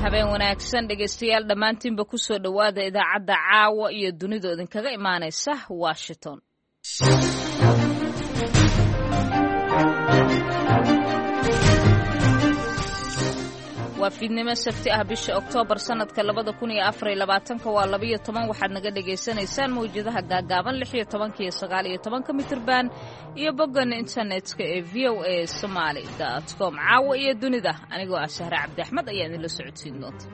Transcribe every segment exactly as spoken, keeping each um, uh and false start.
habeen wanaagsan dhegaystayaal dhammaantiinba ku soo dhowaada idaacadda caawa iyo dunida idinkaga imaanaysa Washington. waa fiidnimo sabti ah bisha Oktoobar sanadka labada kun iyo afar iyo labaatanka waa laba iyo toban waxaad naga dhageysanaysaan mawjadaha gaagaaban lix iyo toban iyo sagaal iyo toban mitirban iyo boggan internetka ee v o a somali dot com. caawa iyo dunida anigoo ah Shahra Cabdi Axmed ayaa idin la socodsiin doonta.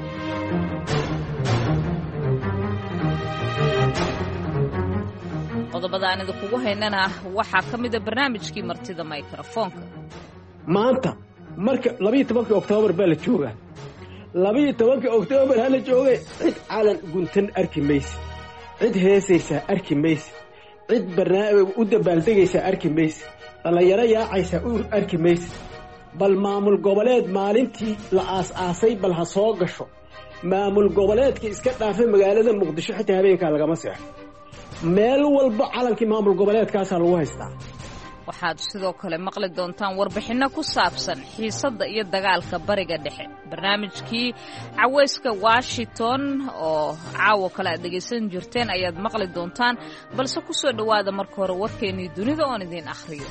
qodobada aan idinku haynana waxaa ka mid ah barnaamijkii martida microphone-ka maanta marka laba iyo toban Oktoobar baa la joogaa laba iyo toban Oktoobar hala joogay cid calan guntan arki maysa cid heesaysa arki maysa cid barnaamij u dabaaldegaysa arki maysa dhalinyaro yaacaysa u arki maysa bal maamul goboleed maalintii la aas-aasay bal ha soo gasho maamul goboleedka iska dhaafay magaalada Muqdisho xitaa habeenka lagama seexo meel walba calankii maamul goboleedkaas lagu haystaa. waxaad sidoo kale maqli doontaan warbixino ku saabsan xiisadda iyo dagaalka bariga dhexe barnaamijkii caweyska Washington oo caawo kale aad dhegaysan jirteen ayaad maqli doontaan balse ku soo dhowaada marka hore warkeennii dunida oon idin akhriyo.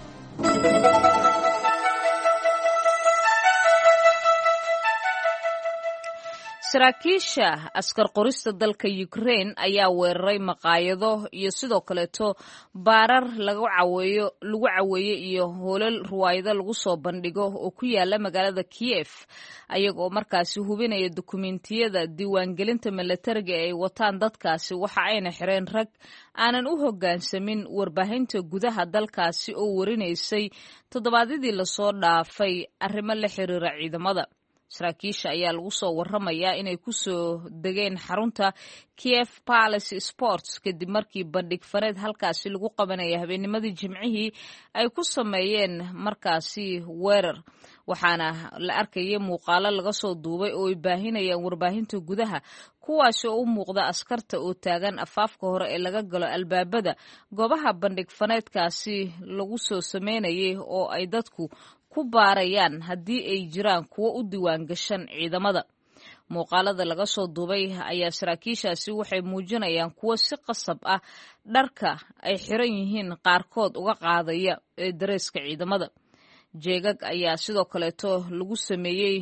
saraakiisha askar qorista dalka Ukraine ayaa weeraray maqaayado iyo sidoo kaleeto baarar lagu caweeyo lagu caweeyo iyo hoolal ruwaayado lagu soo bandhigo oo ku yaala magaalada Kiev ayagoo markaasi hubinaya dukumeentiyada diiwaangelinta militariga ay wataan dadkaasi waxa ayna xireen rag aanan u hoggaansamin warbaahinta gudaha dalkaasi oo warinaysay toddobaadyadii la soo dhaafay arrimo la xiriira ciidamada. saraakiisha ayaa lagu soo warramayaa inay ku soo degeen xarunta Kiev Palace Sports kadib markii bandhig fareed halkaasi lagu qabanaya habeennimadii Jimcihii ay ku sameeyeen markaasi weerar waxaana la arkayay muuqaalo laga soo duubay oo ay baahinayaan warbaahinta gudaha kuwaasi oo u muuqda askarta oo taagan afaafka hore ee laga galo albaabada goobaha bandhig fareedkaasi lagu soo sameynayay oo ay dadku ku baarayaan haddii ay jiraan kuwo u diiwaan gashan ciidamada. muuqaalada laga soo duubay ayaa saraakiishaasi waxay muujinayaan kuwo si qasab ah dharka ay xiran yihiin qaarkood uga qaadaya ee dareeska ciidamada. jeegag ayaa sidoo kaleeto lagu sameeyey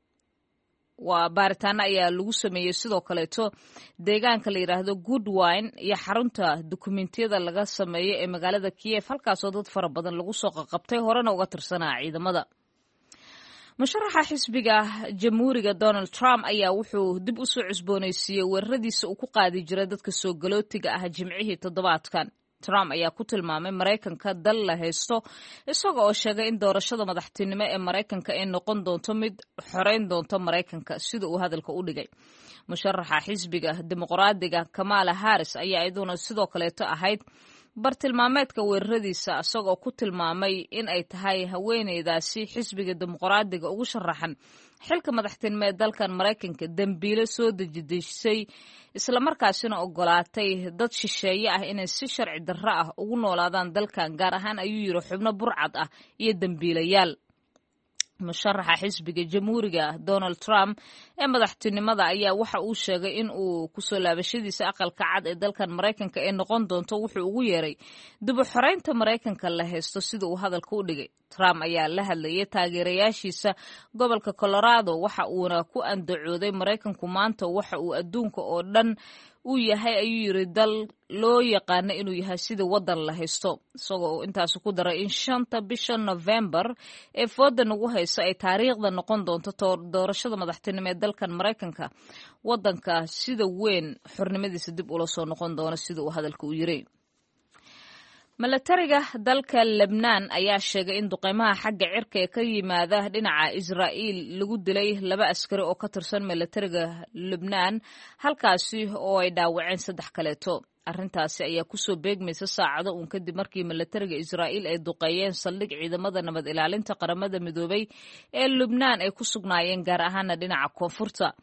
waa baaritaano ayaa lagu sameeyey sidoo kaleeto deegaanka la yidhaahdo Goodwine iyo xarunta dukumeentiyada laga sameeyo ee magaalada Kiev halkaasoo dad fara badan lagu soo qaqabtay horena uga tirsanaa ciidamada. musharaxa xisbiga jamhuuriga Donald Trump ayaa wuxuu dib u soo cusboonaysiiyey weeraradiisa uu ku qaadi jiray dadka soo galootiga ah Jimcihii toddobaadkan. Trump ayaa ku tilmaamay Mareykanka dal la haysto isaga oo sheegay in doorashada madaxtinimo ee Mareykanka ay noqon doonto mid xoreyn doonto Mareykanka sida uu hadalka u dhigay. musharaxa xisbiga dimuqraadiga Kamala Harris ayaa iyaduna sidoo kaleeto ahayd bartilmaameedka weeraradiisa isagoo ku tilmaamay in ay tahay haweeneydaasi xisbiga dimuqraadiga ugu sharaxan xilka madaxtinimo ee dalkan Mareykanka dambiile soo dejisay isla markaasina ogolaatay dad shisheeye ah inay si sharci darro ah ugu noolaadaan dalkan gaar ahaan ayuu yiri xubno burcad ah iyo dambiilayaal. musharaxa xisbiga jamhuuriga Donald Trump ee madaxtinimada ayaa waxa uu sheegay in uu ku soo laabashadiisa aqalka cad ee dalkan Mareykanka ay noqon doonto wuxuu ugu yeeray dib u xoreynta Mareykanka la haysto sida uu hadalka u dhigay. Trump ayaa la hadlayay taageerayaashiisa gobolka Colorado waxa uuna ku andacooday Mareykanku maanta waxa uu adduunka oo dhan uu yahay ayuu yiri dal loo yaqaan inuu yahay sida wadan la haysto isagoo intaas ku daray in shanta bisha November ee fooda nagu hayso ay taariikhda noqon doonto doorashada madaxtinimo ee dalkan Mareykanka wadanka sida weyn xornimadiisa dib ula soo noqon doona sida uu hadalka u yiri. milatariga dalka Lebanon ayaa sheegay in duqeymaha xagga cirka ee ka yimaada dhinaca Israa'iil lagu dilay laba askari oo ka tirsan milatariga Lebanon halkaasi oo ay dhaawaceen saddex kaleeto. arrintaasi ayaa ku soo beegmaysa saacado uun kadib markii milatariga Israa'iil ay duqeeyeen saldhig ciidamada nabad ilaalinta qaramada midoobay ee Lebanon ay ku sugnaayeen gaar ahaan dhinaca koonfurta.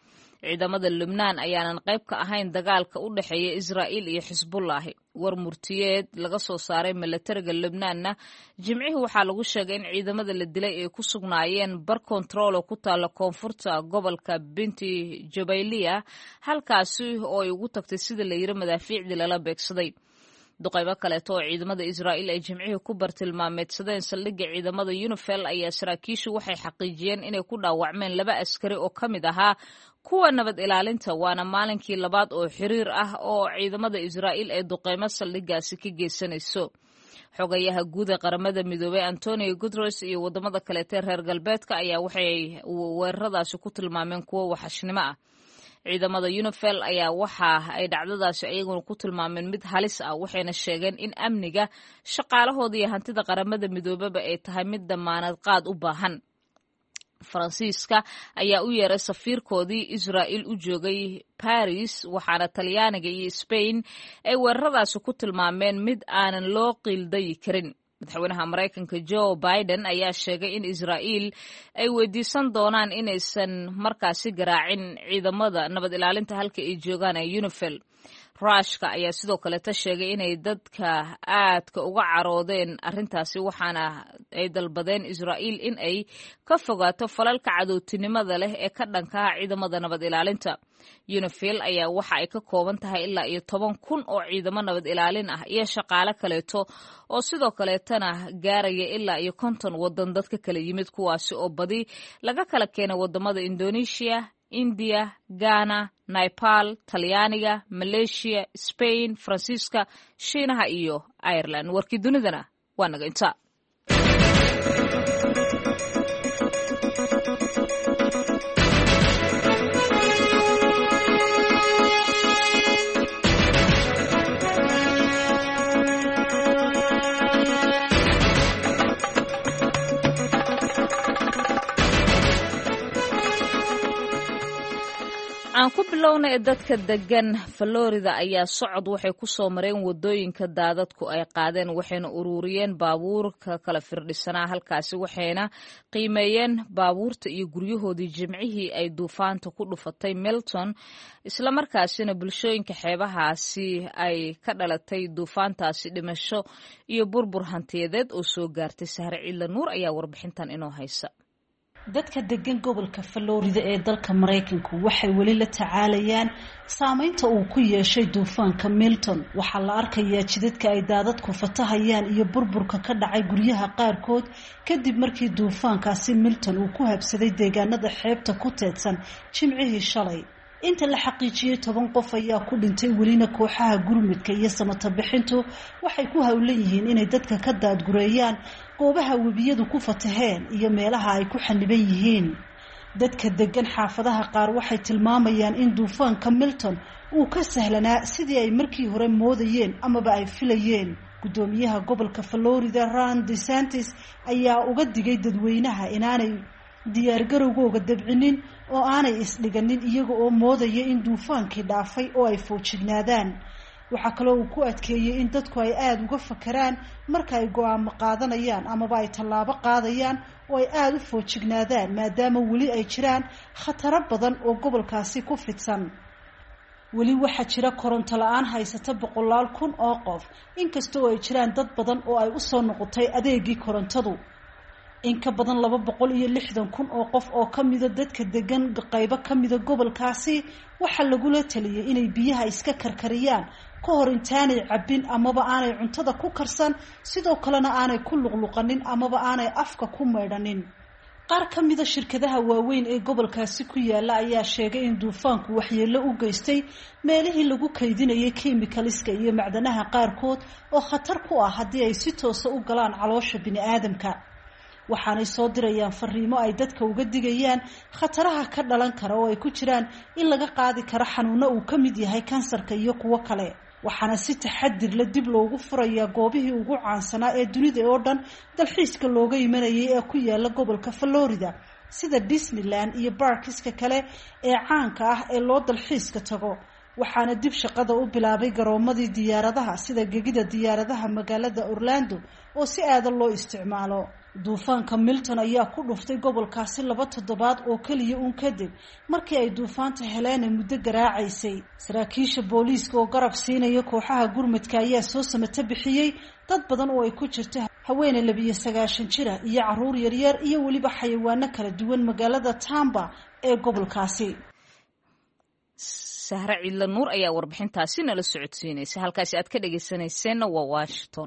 ciidamada Lubnaan ayaanan qayb ka ahayn dagaalka u dhaxeeya Israa'iil iyo Xisbullah. war murtiyeed laga soo saaray militariga Lubnaanna jimcihii waxaa lagu sheegay in ciidamada la dilay ay ku sugnaayeen bar control oo ku taala koonfurta gobolka Binti Jubayliya halkaasi oo ay ugu tagtay sida la yiri madaafiicdii lala beegsaday. duqeybo kaleeto oo ciidamada Israa'iil ay jimcihii ku bartilmaameedsadeen saldhigga ciidamada UNIFIL ayaa saraakiishu waxay xaqiijiyeen inay ku dhaawacmeen laba askari oo ka mid ahaa kuwa nabad ilaalinta waana maalinkii labaad oo xiriir ah oo ciidamada Israa'iil ay duqeymo saldhiggaasi ka geysanayso. xogayaha guud ee qaramada midoobay Antonio Guterres iyo wadamada kaleete reer galbeedka ayaa waxay weeraradaasi ku tilmaameen kuwo waxashnimo ah. ciidamada UNIFIL ayaa waxa ay dhacdadaasi ayaguna ku tilmaameen mid halis ah waxayna sheegeen in amniga shaqaalahooda iyo hantida qaramada midoobaba ay tahay mid damaanad qaad u baahan. Faransiiska ayaa u yeeray safiirkoodii Israa'iil u joogay Paris waxaana Talyaaniga iyo Spain ay weeraradaasi ku tilmaameen mid aanan loo qiildayi karin. madaxweynaha Mareykanka Joe Biden ayaa sheegay in Israa'iil ay weydiisan doonaan inaysan markaasi garaacin ciidamada nabad ilaalinta halka ay joogaan ee UNIFIL. Ruushka ayaa sidoo kale ta sheegay inay dadka aadka uga caroodeen arrintaasi waxaana ay dalbadeen Israa'iil in ay ka fogaato falalka cadowtinimada leh ee ka dhanka ah ciidamada nabad ilaalinta. UNIFIL ayaa waxa ay ka kooban tahay ilaa iyo toban kun oo ciidamo nabad ilaalin ah iyo shaqaale kaleeto oo sidoo kaleetana gaaraya ilaa iyo konton wadan dadka kala yimid kuwaasi oo badi laga kala keenay wadamada Indonesia, India, Ghana, Nepal, Talyaaniga, Malaysia, Spain, Faransiiska, Shiinaha iyo Ireland. warkii dunidana waa naga intaa. aan ku bilownay dadka degan Florida ayaa socod waxay ku soo mareen wadooyinka daadadku ay qaadeen waxayna ururiyeen baabuurka kala firdhisanaa halkaasi waxayna qiimeeyeen baabuurta iyo guryahoodii jimcihii ay duufaanta ku dhufatay Milton isla markaasina bulshooyinka xeebahaasi ay ka dhalatay duufaantaasi dhimasho iyo burbur hantiyadeed oo soo gaartay. Sahre Ciidla Nuur ayaa warbixintan inoo haysa. dadka degan gobolka Florida ee dalka Mareykanku waxay wali la tacaalayaan saameynta uu ku yeeshay duufaanka Milton. waxaa la arkayaa jidadka ay daadadku fatahayaan iyo burburka ka dhacay guryaha qaarkood kadib markii duufaankaasi Milton uu ku habsaday deegaanada xeebta ku teedsan jimcihii shalay. inta la xaqiijiyay toban qof ayaa ku dhintay welina kooxaha gurmudka iyo samata bixintu waxay ku hawlan yihiin inay dadka ka daadgureeyaan goobaha webiyadu ku fataheen iyo meelaha ay ku xaniban yihiin. dadka degan xaafadaha qaar waxay tilmaamayaan in duufaanka Milton uu ka sahlanaa sidii ay markii hore moodayeen amaba ay filayeen. gudoomiyaha gobolka Florida Ron DeSantis ayaa uga digay dadweynaha inaanay diyaargarowgooga dabcinin oo aanay isdhiganin iyaga oo moodaya in duufaankii dhaafay oo ay foojignaadaan. waxaa kaloo uu ku adkeeyey in dadku ay aada uga fakaraan marka ay go'aamo qaadanayaan amaba ay tallaabo qaadayaan oo ay aada u foojignaadaan maadaama weli ay jiraan khataro badan oo gobolkaasi ku fidsan. weli waxaa jira koronto la-aan haysata boqolaal kun oo qof inkastoo ay jiraan dad badan oo ay usoo noqotay adeegii korontadu. in ka badan laba boqol iyo lixdan kun oo qof oo ka mida dadka degan qaybo ka mida gobolkaasi waxaa lagula taliyay inay biyaha iska karkariyaan ka hor intaanay cabbin amaba aanay cuntada ku karsan sidoo kalena aanay ku luqluqanin amaba aanay afka ku maydhanin. qaar ka mida shirkadaha waaweyn ee gobolkaasi ku yaala ayaa sheegay in duufaanku waxyeello u geystay meelihii lagu kaydinayay kiimikaliska iyo macdanaha qaarkood oo khatar ku ah haddii ay si toosa u galaan caloosha bini'aadamka. waxaanay soo dirayaan fariimo ay dadka uga digayaan khataraha ka dhalan kara oo ay ku jiraan in laga qaadi karo xanuuno uu ka mid yahay kansarka iyo kuwo kale. waxaana si taxadir la dib loogu furayaa goobihii ugu caansanaa ee dunida oo dhan dalxiiska looga imanayay ee ku yaala gobolka Florida sida Disneyland iyo barkiska kale ee caanka ah ee loo dalxiiska tago. waxaana dib shaqada u bilaabay garoomadii diyaaradaha sida gegida diyaaradaha magaalada Orlando oo si aad loo isticmaalo. duufaanka milton ayaa ku dhuftay gobolkaasi laba toddobaad oo keliya uun kadib markii ay duufaanta heleena muddo garaacaysay. saraakiisha booliiska oo garab siinaya kooxaha gurmadka ayaa soo samata bixiyey dad badan oo ay ku jirto haweeney labiyo sagaashan jira iyo caruur yaryar iyo weliba xayawaano kala duwan magaalada Tampa ee gobolkaasi. Sahra Ciidla Nuur ayaa warbixintaasi nala socodsiinaysa. halkaasi aad ka dhageysaneyseen waa Washington.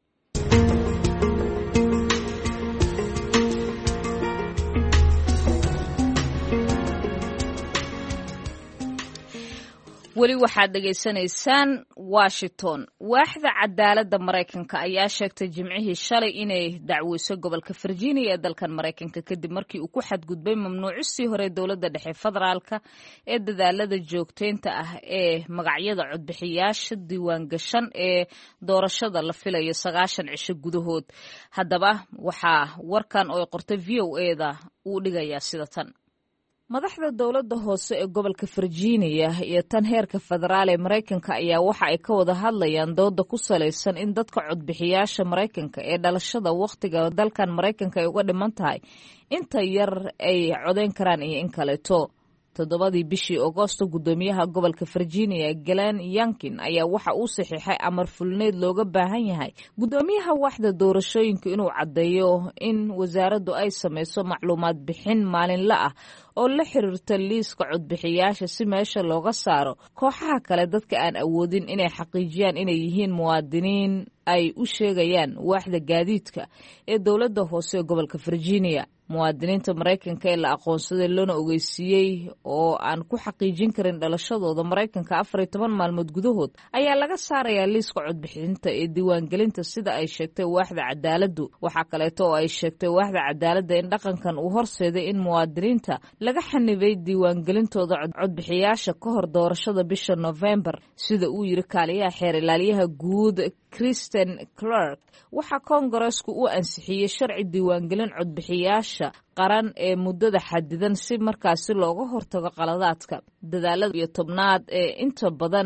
weli waxaad dhegaysanaysaan Washington. waaxda cadaaladda Mareykanka ayaa sheegtay Jimcihii shalay inay dacweyso gobolka Virginia ee dalkan Mareykanka kadib markii uu ku xadgudbay mamnuucistii hore dowladda dhexe federaalka ee dadaalada joogteynta ah ee magacyada codbixiyaasha diiwaan gashan ee doorashada la filayo sagaashan cisho gudahood. haddaba waxaa warkan oo qortay V O A da uu dhigayaa sida tan. madaxda dowladda hoose ee gobolka Virginia iyo tan heerka federaal ee Mareykanka ayaa waxa ay ka wada hadlayaan dooda ku saleysan in dadka codbixiyaasha Mareykanka ee dhalashada waqtiga dalkan Mareykanka ay uga dhiman tahay inta yar ay codeyn karaan iyo in kaleeto. toddobadii bishii Agoosto gudoomiyaha gobolka Virginia Glenn Youngkin ayaa waxa uu saxiixay amar fulneed looga baahan yahay gudoomiyaha waaxda doorashooyinka inuu caddeeyo in wasaaraddu ay sameyso macluumaad bixin maalinle ah oo la xiriirta liiska codbixiyaasha si meesha looga saaro kooxaha kale dadka aan awoodin inay xaqiijiyaan inay yihiin muwaadiniin ay u sheegayaan waaxda gaadiidka ee dowladda hoose ee gobolka Virginia. muwaadiniinta Mareykanka ee la aqoonsaday loona ogeysiiyey oo aan ku xaqiijin karin dhalashadooda Mareykanka afar iyo toban maalmood gudahood ayaa laga saarayaa liiska codbixinta ee diiwaangelinta sida ay sheegtay waaxda cadaaladdu. waxaa kaleeto oo ay sheegtay waaxda cadaaladda in dhaqankan uu horseeday in muwaadiniinta laga xanibay diiwaangelintooda codbixiyaasha ka hor doorashada bisha November sida uu yiri kaaliyaha xeer ilaaliyaha guud Kristen Clark. waxaa Koongareesku u ansixiyey sharci diiwaangelin codbixiyaasha qaran ee muddada xadidan si markaasi looga hortago qaladaadka. dadaalada iyo tobnaad ee inta badan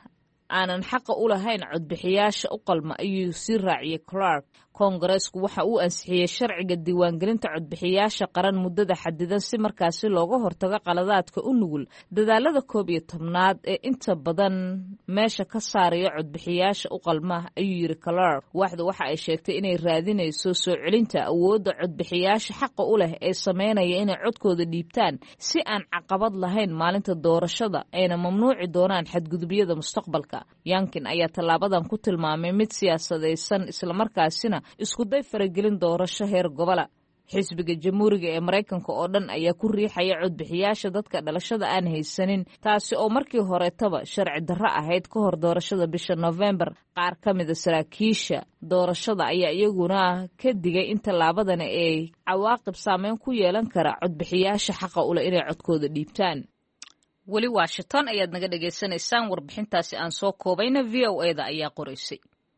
aanan xaqa u lahayn codbixiyaasha u qalma ayuu sii raaciyey Clark. Koongareesku waxa uu ansixiyey sharciga diiwaangelinta codbixiyaasha qaran muddada xadidan si markaasi looga hortago qaladaadka u nugul dadaalada koob iyo tobnaad ee inta badan meesha ka saaraya codbixiyaasha u qalma ayuu yiri Clark. waaxda waxa ay sheegtay inay raadinayso soo celinta awoodda codbixiyaasha xaqa u leh ee sameynaya inay codkooda dhiibtaan si aan caqabad lahayn maalinta doorashada ayna mamnuuci doonaan xadgudubyada mustaqbalka. Youngkin ayaa tallaabadan ku tilmaamay mid siyaasadaysan islamarkaasina isku day faragelin doorasho heer gobola. xisbiga jamhuuriga ee Mareykanka oo dhan ayaa ku riixaya codbixiyaasha dadka dhalashada aan haysanin taasi oo markii horeetaba sharci darro ahayd ka hor doorashada bisha November. qaar ka mid ah saraakiisha doorashada ayaa iyaguna ka digay in tallaabadani ay cawaaqib saameyn ku yeelan kara codbixiyaasha xaqa u leh inay codkooda dhiibtaan. weli Washington ayaad naga dhageysanaysaan. warbixintaasi aan soo koobayna V O A da ayaa qoraysay.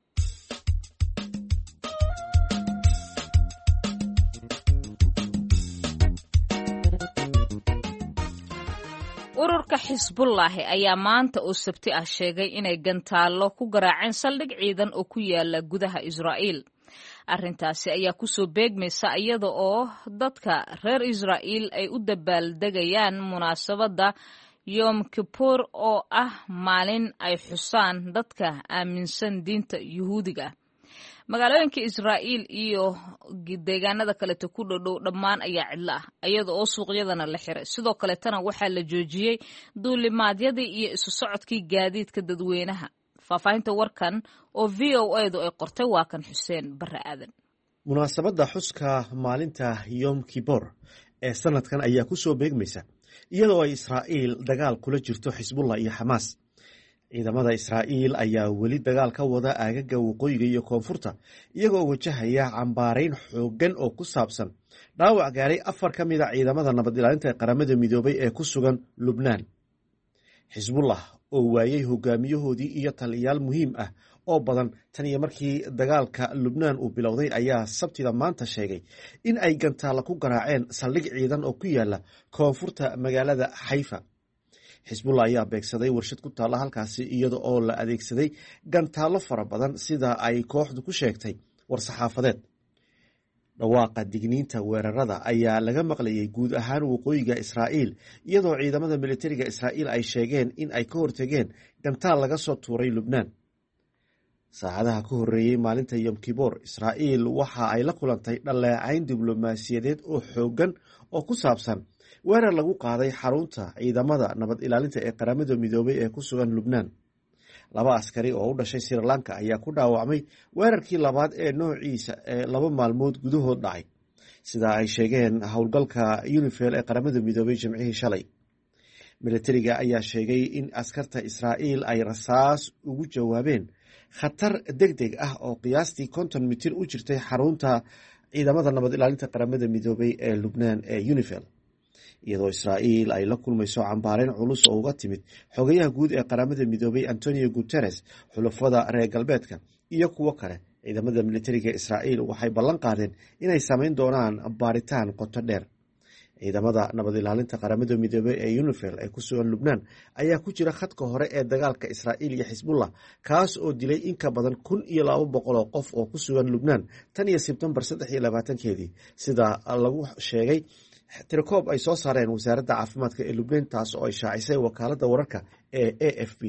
ururka Xisbullaahi ayaa maanta oo Sabti ah sheegay inay gantaallo ku garaaceen saldhig ciidan oo ku yaala gudaha Israa'iil. arrintaasi ayaa ku soo beegmaysa iyada oo dadka reer Israa'iil ay u dabaaldegayaan munaasabadda Yom Kippur oo ah maalin ay xusaan dadka aaminsan diinta Yuhuudiga. magaalooyinka Israa'iil iyo deegaanada kaleeto ku dhow dhammaan ayaa cidlo ah iyada oo suuqyadana la xiray. sidoo kaleetana waxaa la joojiyey duulimaadyadii iyo isu socodkii gaadiidka dadweynaha. faahfaahinta warkan oo V O A du ay qortay waa kan Xuseen Barre Aadan. munaasabadda xuska maalinta Yom Kippur ee sanadkan ayaa ku soo beegmaysa iyadoo ay Israa'iil dagaal kula jirto Xisbullah iyo Xamaas. ciidamada Israa'iil ayaa weli dagaal ka wada aagaga waqooyiga iyo koonfurta iyagoo wajahaya cambaarayn xooggan oo ku saabsan dhaawac gaaray afar ka mid a ciidamada nabad ilaalinta ee qaramada midoobay ee ku sugan Lubnaan. Xisbullah oo waayay hogaamiyahoodii iyo taliyayaal muhiim ah oo badan tan iyo markii dagaalka Lubnaan uu bilowday ayaa Sabtida maanta sheegay in ay gantaalo ku garaaceen saldhig ciidan oo ku yaala koonfurta magaalada Xayfa. Xisbullah ayaa beegsaday warshad ku taalla halkaasi iyada oo la adeegsaday gantaallo fara badan sida ay kooxdu ku sheegtay war-saxaafadeed. dhawaaqa digniinta weerarada ayaa laga maqlayay guud ahaan waqooyiga israa'iil iyadoo ciidamada militariga israa'iil ay sheegeen in ay ka hortegeen gantaal laga soo tuuray lubnaan. saacadaha ka horreeyey maalinta yom kiboor israa'iil waxa ay la kulantay dhaleecayn diblomaasiyadeed oo xooggan oo ku saabsan weerar lagu qaaday xarunta ciidamada nabad ilaalinta ee qaramada midoobay ee ku sugan lubnaan. laba askari oo u dhashay sri lanka ayaa ku dhaawacmay weerarkii labaad ee noociisa ee laba maalmood gudahood dhacay, sida ay sheegeen howlgalka unifil ee qaramada midoobay jimcihii shalay. militariga ayaa sheegay in askarta israa'iil ay rasaas ugu jawaabeen khatar deg deg ah oo qiyaastii konton mitir u jirtay xarunta ciidamada nabad ilaalinta qaramada midoobay ee lubnaan ee unifil, iyadoo israa'iil ay la kulmayso cambaareyn culus oo uga timid xogayaha guud ee qaramada midoobay antonio guteres, xulafada reer galbeedka iyo kuwo kale. ciidamada militariga israa'iil waxay ballan qaadeen inay samayn doonaan baaritaan qoto dheer. ciidamada nabad ilaalinta qaramada midoobey ee unifil ee ku sugan lubnaan ayaa ku jira khadka hore ee dagaalka israa'iil iyo xisbullah, kaas oo dilay in ka badan kun iyo laba boqol oo qof oo ku sugan lubnaan tan iyo sebtembar saddex iyo labaatankeedii, sida lagu sheegay tirikoob ay soo saareen wasaaradda caafimaadka ee lubnaan, taas oo ay shaacisay wakaaladda wararka ee a f b.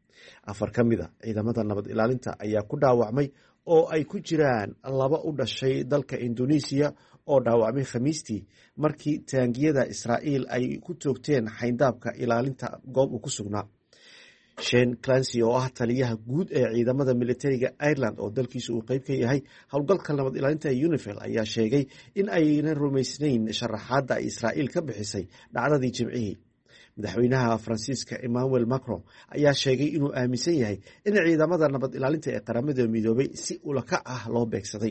afar ka mid a ciidamada nabad ilaalinta ayaa ku dhaawacmay oo ay ku jiraan laba u dhashay dalka indonesiya oo dhaawacmay khamiistii markii taangiyada israa'iil ay ku toogteen xayndaabka ilaalinta goob uu ku sugnaa. shane clancy oo ah taliyaha guud ee ciidamada militariga ireland oo dalkiisa uu qeyb ka yahay howlgalka nabad ilaalinta ee unifil ayaa sheegay in aynan rumaysnayn sharaxaadda ay israa'iil ka bixisay dhacdadii jimcihii. madaxweynaha faransiiska emmanuel macron ayaa sheegay inuu aaminsan yahay in ciidamada nabad ilaalinta ee qaramada midoobay si ulakac ah loo beegsaday.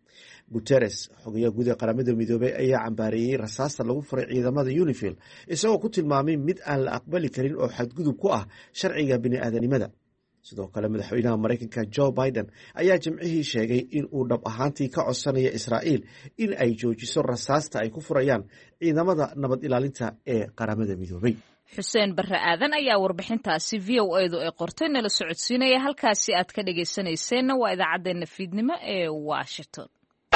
guteres, xogayaha guud ee qaramada midoobey, ayaa cambaareeyey rasaasta lagu furay ciidamada unifil isagoo ku tilmaamay mid aan la aqbali karin oo xadgudub ku ah sharciga bini-aadanimada. sidoo kale madaxweynaha maraykanka joe biden ayaa jimcihii sheegay in uu dhab ahaantii ka codsanayo israa'iil in ay joojiso rasaasta ay ku furayaan ciidamada nabad ilaalinta ee qaramada midoobey. xuseen barre aadan ayaa warbixintaasi v o edu ay qortay nala socodsiinaya. halkaasi aad ka dhagaysanayseena waa idaacaddeenna fiidnimo ee washington.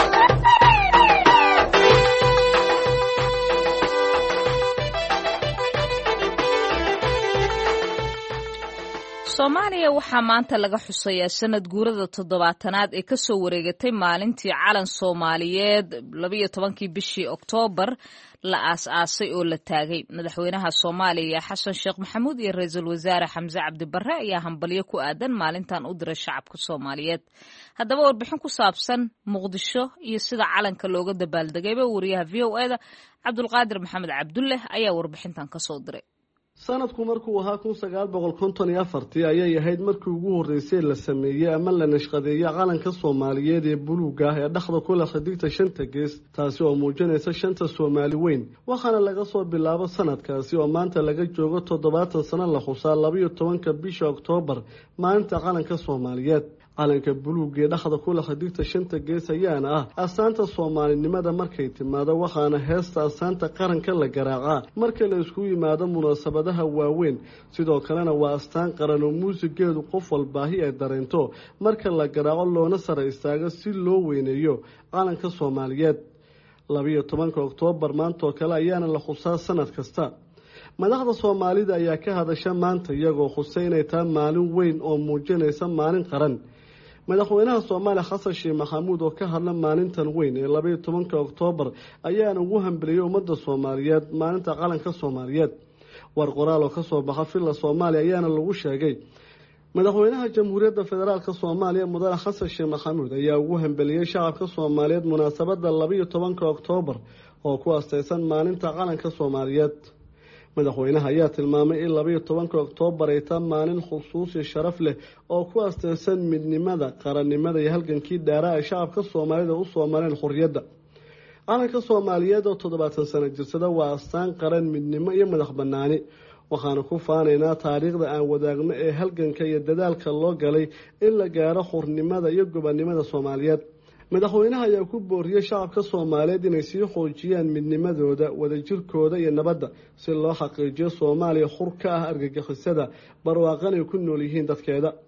soomaaliya waxaa maanta laga xusayaa sanad guurada toddobaatanaad ee kasoo wareegatay maalintii calan soomaaliyeed labayo tobankii bishii oktoobar la aas-aasay oo la taagay. madaxweynaha soomaaliya xasan sheekh maxamuud iyo ra-iisul wasaare xamse cabdi barre ayaa hambalyo ku aadan maalintan u diray shacabka soomaaliyeed. haddaba warbixin ku saabsan muqdisho iyo sida calanka looga dabaaldegayba wariyaha v o eda cabdulqaadir maxamed cabdulle ayaa warbixintan kasoo diray. sanadku markuu ahaa kun sagaal boqol konton iyo afartii ayay ahayd markii ugu horreysay la sameeyey ama la nashqadeeyey calanka soomaaliyeed ee buluuga ah ee dhexda ku leh xidigta shanta gees, taasi oo muujinaysa shanta soomaali weyn. waxaana laga soo bilaabo sanadkaasi oo maanta laga joogo toddobaatan sano la xusaa labayo tobanka bisha oktoobar maalinta calanka soomaaliyeed. calanka buluuga ee dhexda ku leh xidigta shanta gees ayaana ah astaanta soomaalinimada markay timaado, waxaana heesta astaanta qaranka la garaacaa marka la isku yimaado munaasabadaha waaweyn. sidoo kalena waa astaan qaran oo muusigeedu qof walbaahi ay dareento marka la garaaco loona sara istaago si loo weyneeyo calanka soomaaliyeed. labayo tobanka oktoobar maantaoo kale ayaana la xusaa sanad kasta. madaxda soomaalida ayaa ka hadasha maanta iyagoo xusay inay tahay maalin weyn oo muujinaysa maalin qaran. madaxweynaha soomaaliya xasan sheekh maxamuud oo ka hadla maalintan weyn ee labayo tobanka oktoobar ayaana ugu hambaliyey ummadda soomaaliyeed maalinta calanka soomaaliyeed. war qoraal oo kasoo baxa villa soomaaliya ayaana lagu sheegay madaxweynaha jamhuuriyadda federaalk soomaaliya mudane xasan sheekh maxamuud ayaa ugu hambaliyey shacabka soomaaliyeed munaasabada labayo tobanka oktoobar oo ku astaysan maalinta calanka soomaaliyeed. madaxweynaha ayaa tilmaamay in labayo tobanka oktoobar ay taa maalin xusuusi sharaf leh oo ku astaysan midnimada, qarannimada iyo halgankii dheeraa ay shacabka soomaalida u soo mareen xorriyadda. calanka soomaaliyeed oo toddobaatan sano jirsada waa astaan qaran, midnimo iyo madax bannaani. waxaanu ku faanaynaa taariikhda aan wadaagno ee halganka iyo dadaalka loo galay in la gaaro xornimada iyo gobonnimada soomaaliyeed. madaxweynaha ayaa ku booriyey shacabka soomaaliyeed inay sii xoojiyaan midnimadooda, wadajirkooda iyo nabadda si loo xaqiijiyo soomaaliya xur ka ah argagixisada, barwaaqan ay ku nool yihiin dadkeeda.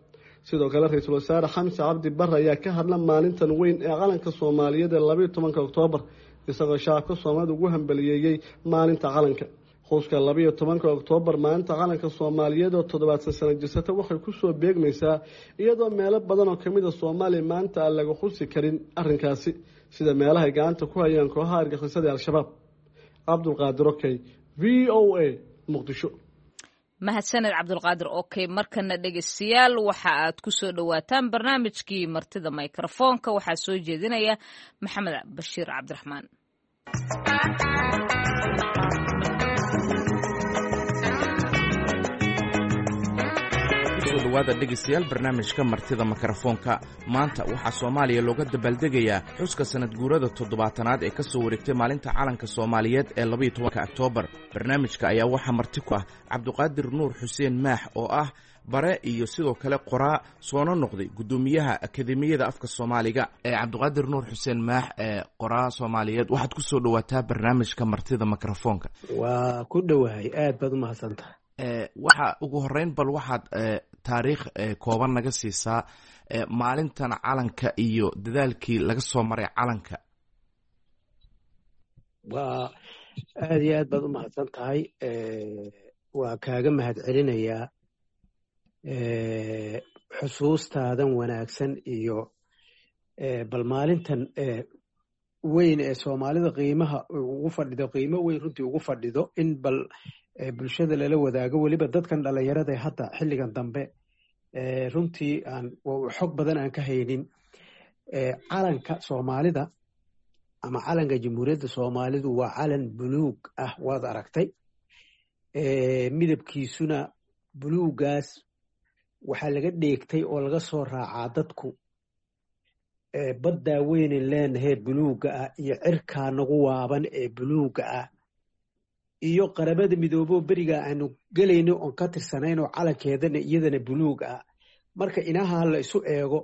sidoo kale ra-iisul wasaare xamse cabdi bare ayaa ka hadla maalintan weyn ee calanka soomaaliyeed ee labayo tobanka oktoobar isagoo shacabka soomaalida ugu hambaliyeeyey maalinta calanka xuska labayo tobanka oktoobar maalinta calanka soomaaliyeed oo toddobaadsan sano jirsata waxay kusoo beegmaysaa iyadoo meelo badan oo kamid a soomaaliya maanta aan laga xusi karin arrinkaasi sida meelahay gacanta ku hayaan kooxaha argixisada al-shabaab. cabdulqaadir okey v o a muqdisho. mahadsaned cabdulqaadir okey. markana dhegeystayaal waxa aad ku soo dhowaataan barnaamijkii martida mikrofoonka waxaa soo jeedinaya maxamed bashiir cabdiraxmaan. dhawaada dhegeystayaal barnaamijka martida mikrofoonka. maanta waxaa soomaaliya looga dabaaldegayaa xuska sanad guurada toddobaatanaad ee ka soo wareegtay maalinta calanka soomaaliyeed ee labayo tobanka oktoobar. barnaamijka ayaa waxaa marti ku ah cabdiqaadir nuur xuseen maax oo ah bare iyo sidoo kale qoraa soona noqday guddoomiyaha akademiyada afka soomaaliga. cabdiqaadir nuur xuseen maax ee qoraa soomaaliyeed, waxaad ku soo dhowaataa barnaamijka martida mikrofoonka. waa ku dhowahay, aad baad u mahadsantahay. waxa ugu horeyn bal waxaad taariikh kooban naga siisaa maalintan calanka iyo dadaalkii laga soo maray calanka. waa aad iyo aad baad u mahadsan tahay. waa kaaga mahad celinayaa xusuustaadan wanaagsan iyo bal maalintan weyn ee soomaalida qiimaha ugu fadhido, qiimo weyn runtii ugu fadhido in bal bulshada lala wadaago, weliba dadkan dhalinyarada hadda xilligan dambe runtii aan xog badan aan ka haynin. calanka soomaalida ama calanka jamhuuriyadda soomaalidu waa calan buluug ah, waad aragtay. midabkiisuna buluugaas waxaa laga dheegtay oo laga soo raacaa dadku baddaa weynen leenahee buluuga ah iyo cirkaa nagu waaban ee buluuga ah iyo qaramada midooboo beriga aanu gelayno oon ka tirsanayn oo calankeedana iyadana buluug ah. marka inaha la isu eego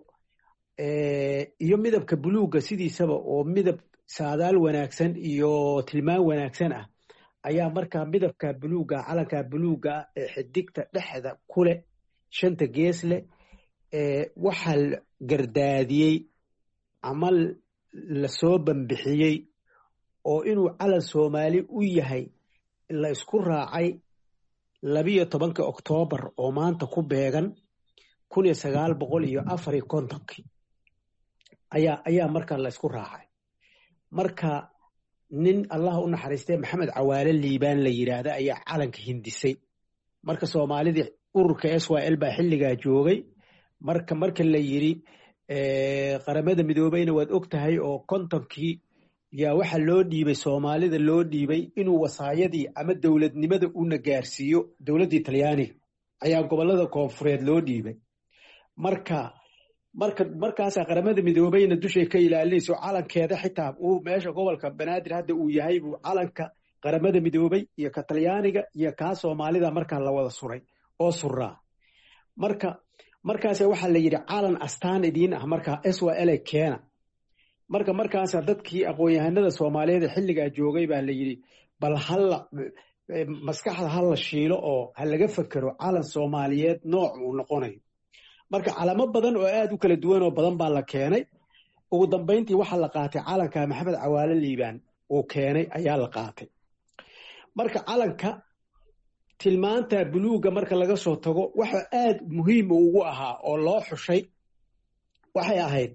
iyo midabka buluugga sidiisaba oo midab saadaal wanaagsan iyo tilmaan wanaagsan ah ayaa markaa midabka buluugga calanka buluugga ah ee xidigta dhexda ku leh shanta gees leh waxaa gardaadiyey ama lasoo bambixiyey oo inuu calan soomaali u yahay la isku raacay labiyo tobanka oktoobar oo maanta ku beegan kun iyo sagaal boqol iyo afar iyo kontonkii ayaa ayaa markaa la isku raacay. marka nin allah u naxariistay maxamed cawaale liibaan la yidhaahda ayaa calanka hindisay. marka soomaalidii ururka s y l baa xilligaa joogay. marka marka la yidhi qaramada midoobeyna waad og tahay oo kontonkii yaa waxaa loo dhiibay soomaalida loo dhiibay inuu wasaayadii ama dowladnimada una gaarsiiyo. dowladdii talyaaniga ayaa gobolada koonfureed loo dhiibay. marka marka markaasaa qaramada midoobeyna dushay ka ilaalinayso calankeeda xitaa uu meesha gobolka banaadir hadda uu yahay buu calanka qaramada midoobey iyo ka talyaaniga iyo kaa soomaalida markaa la wada suray oo suraa. marka markaas waxaa la yidhi calan astaan idiin ah markaa s y l keena. marka markaasa dadkii aqoon-yahanada soomaaliyeed ee xilligaa joogay baa la yidhi bal hala maskaxda ha la shiilo oo ha laga fekero calan soomaaliyeed nooc uu noqonayo. marka calamo badan oo aad u kala duwan oo badan baa la keenay. ugu dambayntii waxaa la qaatay calanka maxamed cawaale liibaan uu keenay ayaa la qaatay. marka calanka tilmaanta buluugga marka laga soo tago waxa aad muhiim ugu ahaa oo loo xushay waxay ahayd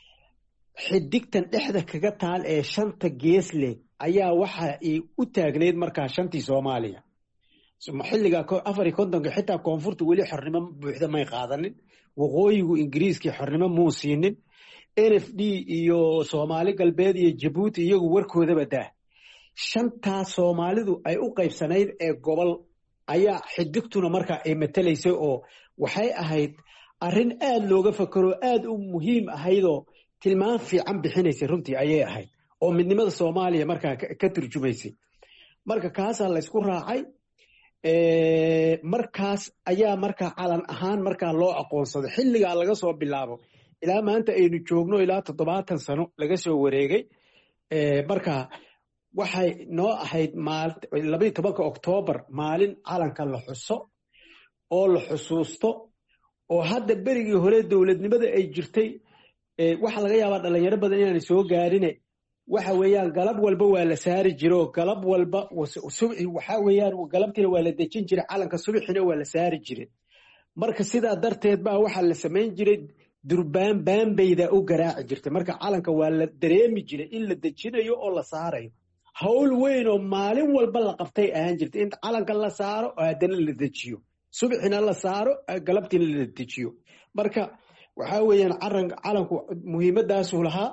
xidigtan dhexda kaga taal ee shanta gees leh ayaa waxa ay u taagnayd markaa shantii soomaaliya. xilliga afar iyo kontonka xitaa koonfurta weli xornimo buuxda may qaadanin. waqooyigu ingiriiskii xornimo muu siinin. n f d iyo soomaali galbeed iyo jabuuti iyagu warkoodaba daah. shantaa soomaalidu ay u qaybsanayd ee gobol ayaa xidigtuna markaa ay matelaysay oo waxay ahayd arrin aad looga fakero aad u muhiim ahaydoo tilmaan fiican bixinaysay runtii ayay ahayd oo midnimada soomaaliya markaa ka turjumaysay. marka kaasaa la ysku raacay. markaas ayaa markaa calan ahaan markaa loo aqoonsaday. xilligaa laga soo bilaabo ilaa maanta aynu joogno ilaa toddobaatan sano laga soo wareegay. marka waxay noo ahayd labayo tobanka oktoobar maalin calanka la xuso oo la xusuusto oo hadda berigii hore dowladnimada ay jirtay waxa laga yaabaa dhalinyaro badan inaanay soo gaarine waxa weeyaan galab walba waa la saari jiro galab walba waxa weeyaan galabtiina waa la dejin jiray calanka subaxina waa la saari jiray marka sidaa darteed baa waxa la samayn jiray durbaan baanbayda u garaaci jirtay marka calanka waa la dareemi jiray in la dejinayo oo la saarayo hawl weyn oo maalin walba la qabtay ahaan jirtay in calanka la saaro oo haddana la dejiyo subaxina la saaro galabtiina la dejiyo marka waxa weeyaan calanku muhiimadaasuu lahaa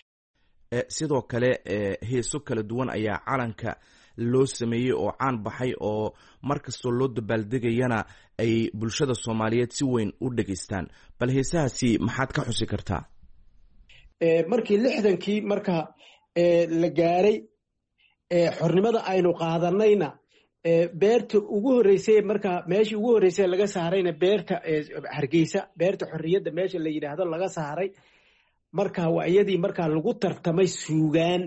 sidoo kale heeso kala duwan ayaa calanka loo sameeyey oo caan baxay oo mar kastoo loo dabaaldegayana ay bulshada soomaaliyeed si weyn u dhegaystaan bal heesahaasi maxaad ka xusi kartaa markii lixdankii marka la gaaray xornimada aynu qaadanayna beerta ugu horreysay marka meeshii ugu horreysay laga saarayna beerta Hargeysa beerta xorriyadda meesha la yiraahdo laga saaray marka waa iyadii marka lagu tartamay suugaan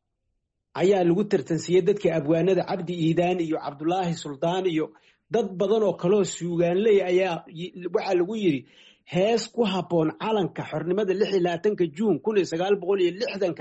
ayaa lagu tartansiyay dadkii abwaanada Cabdi Iidaan iyo Cabdullaahi Suldaan iyo dad badan oo kale oo suugaan leh ayaa waxa lagu yiri hees ku haboon calanka xornimada lix iyo labaatanka Juun kun iyo sagaal boqol iyo lixdan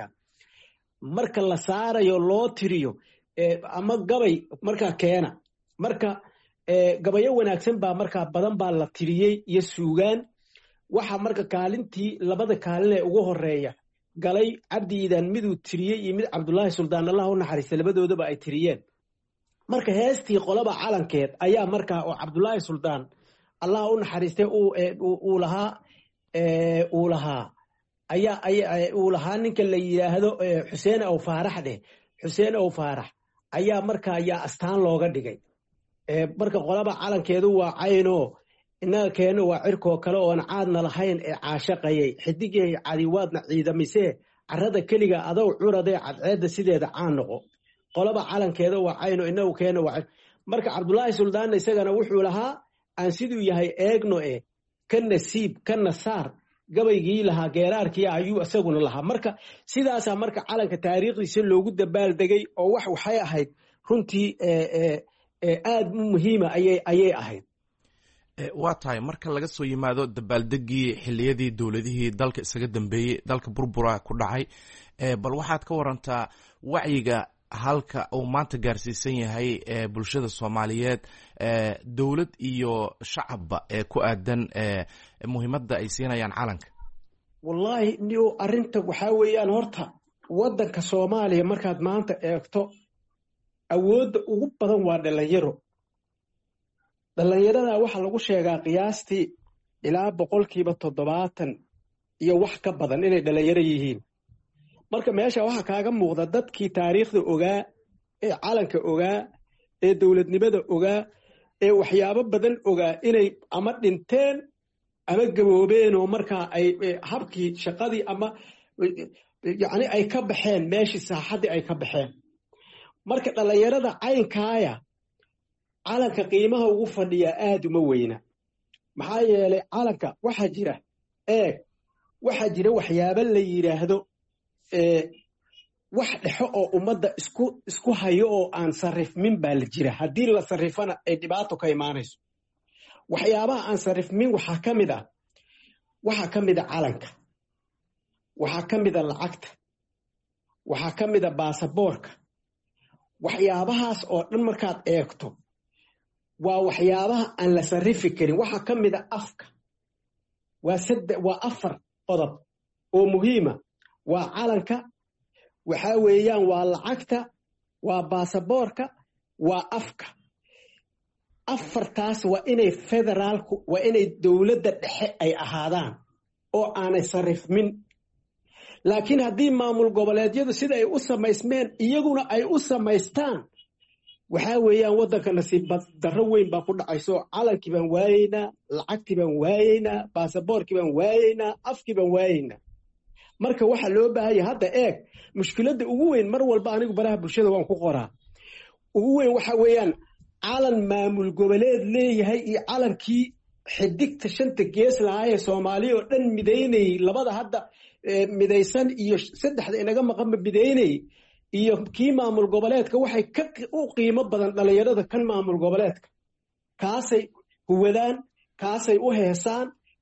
marka la saarayo loo tiriyo ama gabay marka keena marka gabayo wanaagsan baa marka badan baa la tiriyay iyo suugaan waxa marka kaalintii labada kaalin ee ugu horeeya galay Cabdi Iidaan miduu tiriyay iyo mid Cabdullaahi Suldaan Allah u naxariisto labadoodaba ay tiriyeen marka heestii qolaba calankeed ayaa marka oo Cabdullaahi Suldaan Allah u naxariistay uu uu lahaa ee uu lahaa ayaa ay uu lahaa ninka la yiraahdo Xuseen Aw Faarax dheh Xuseen Aw Faarax ayaa marka ayaa astaan looga dhigay ee marka qolaba calankeedu waa cayno inaga keeno waa cirkoo kale oo aan caadna lahayn ee caashaqayay xidigay cadiwaadna ciidamisee carrada keliga adow curadee cadceedda sideeda caan noqo qolaba calankeeda waa cayno inagu keeno waa marka Cabdullaahi Suldaan isagana wuxuu lahaa aan siduu yahay eegno ee ka nasiib ka nasaar gabaygii lahaa geeraarkii ayuu isaguna lahaa marka sidaasa marka calanka taariikhdiisa loogu dabaaldegay oo wax waxay ahayd runtii ee ee aad muhiima ayay ayay ahayd waa tahay marka laga soo yimaado dabaaldegii xilliyadii dowladihii dalka isaga dambeeyey dalka burbura ku dhacay bal waxaad ka warantaa wacyiga halka uu maanta gaarsiisan yahay bulshada Soomaaliyeed dowlad iyo shacabba ee ku aadan muhiimadda ay siinayaan calanka wallahi niyo arinta waxa weeyaan horta wadanka Soomaaliya markaad maanta eegto awoodda ugu badan waa dhalinyaro dhalinyarada waxa lagu sheegaa qiyaastii ilaa boqolkiiba toddobaatan iyo wax ka badan inay dhalinyaro yihiin marka meesha waxa kaaga muuqda dadkii taariikhda ogaa ee calanka ogaa ee dowladnimada ogaa ee waxyaabo badan ogaa inay ama dhinteen ama gaboobeen oo marka ay habkii shaqadii ama yacni ay ka baxeen meeshii saaxadii ay ka baxeen marka dhalinyarada caynkaaya calanka qiimaha ugu fadhiya aad uma weyna maxaa yeelay calanka waxa jira eeg waxa jira waxyaabo la yiraahdo ee wax dhaxo oo ummadda isku isku hayo oo aan sarifmin baa la jira haddii la sarifana ay dhibaato ka imaanayso waxyaabaha aan sarifmin waxaa ka mid ah waxaa ka mid ah calanka waxaa ka mid ah lacagta waxaa ka mid ah baasaboorka waxyaabahaas oo dhan markaad eegto waa waxyaabaha aan la sarifi karin waxaa ka mid ah afka waa saddex waa afar qodob oo muhiima waa calanka waxa weeyaan waa lacagta waa baasaboorka waa afka afartaas waa inay federaalku waa inay dowladda dhexe ay ahaadaan oo aanay sarifmin laakiin haddii maamul goboleedyadu sida ay u samaysmeen iyaguna ay u samaystaan waxa weeyaan waddanka nasiib darro weyn baa ku dhacayso calankii baan waayeynaa lacagtii baan waayeynaa baasaboorkii baan waayeynaa afkii baan waayeynaa marka waxa loo baahanya hadda eeg mushkiladda ugu weyn mar walba anigu baraha bulshada waan ku qoraa ugu weyn waxa weeyaan calan maamul goboleed leeyahay iyo calankii xidigta shanta gees lahaa ee Soomaaliya oo dhan midaynay labada hadda midaysan iyo saddexda inaga maqan midaynay iyo kii maamul goboleedka waxay ka u qiimo badan dhalinyarada kan maamul goboleedka kaasay huwadaan kaasay u heesaan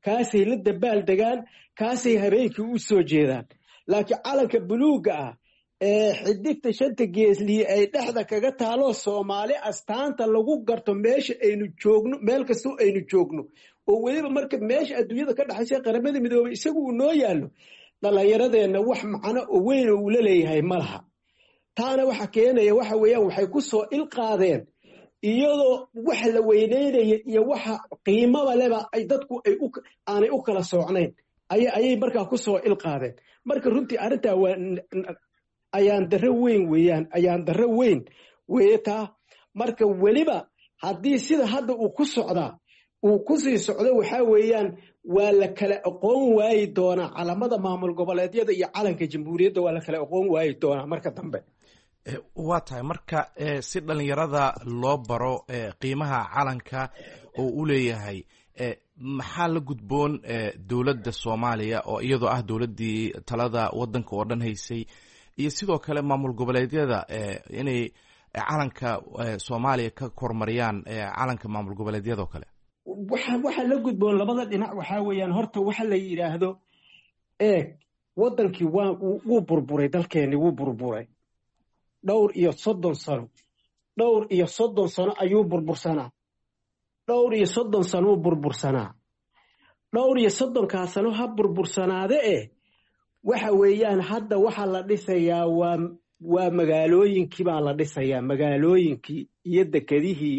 kaasay la dabaal degaan kaasay habeenkii u soo jeedaan laakiin calanka buluugga ah ee xidigta shanta geesliye ay dhexda kaga taalo Soomaali astaanta lagu garto meesha aynu joogno meel kastoo aynu joogno oo weliba marka meesha adduunyada ka dhaxaysa qaramada midoobay isagu uu noo yaalo dhalinyaradeenna wax macno oo weyn oo la leeyahay malaha taana waxa keenaya waxa weeyaan waxay ku soo ilqaadeen iyadoo wax la weyneynaya iyo waxa qiimaba leba ay dadku ay u aanay u kala soocnayn ay ay markaa ku soo ilqaadeen marka runtii arinta waa ayaan darro weyn weeyaan ayaan darro weyn weeyta marka weliba haddii sida hadda uu ku socdaa uu ku sii socdo waxa weeyaan waa la kala aqoon waayi doonaa calamada maamul goboleedyada iyo calanka jamhuuriyadda waa la kala aqoon waayi doonaa marka dambe waa tahay marka si dhalinyarada loo baro qiimaha calanka oo u leeyahay maxaa la gudboon dowladda Soomaaliya oo iyadoo ah dowladdii talada waddanka oo dhan haysay iyo sidoo kale maamul goboleedyada inay calanka Soomaaliya ka kormariyaan calanka maamul goboleedyada kale waxa waxa la gudboon labada dhinac waxa weeyaan horta waxa la yiraahdo eeg waddankii waa uu burburay dalkeeni wuu burburay dhowr iyo soddon sano dhowr iyo soddon sano ayuu burbursanaa dhowr iyo soddon sano burbursanaa dhowr iyo soddon ka sano ha burbursanaade ee waxa weeyaan hadda waxa la dhisayaa waa waa magaalooyinkii baa la dhisayaa magaalooyinkii iyo dekedihii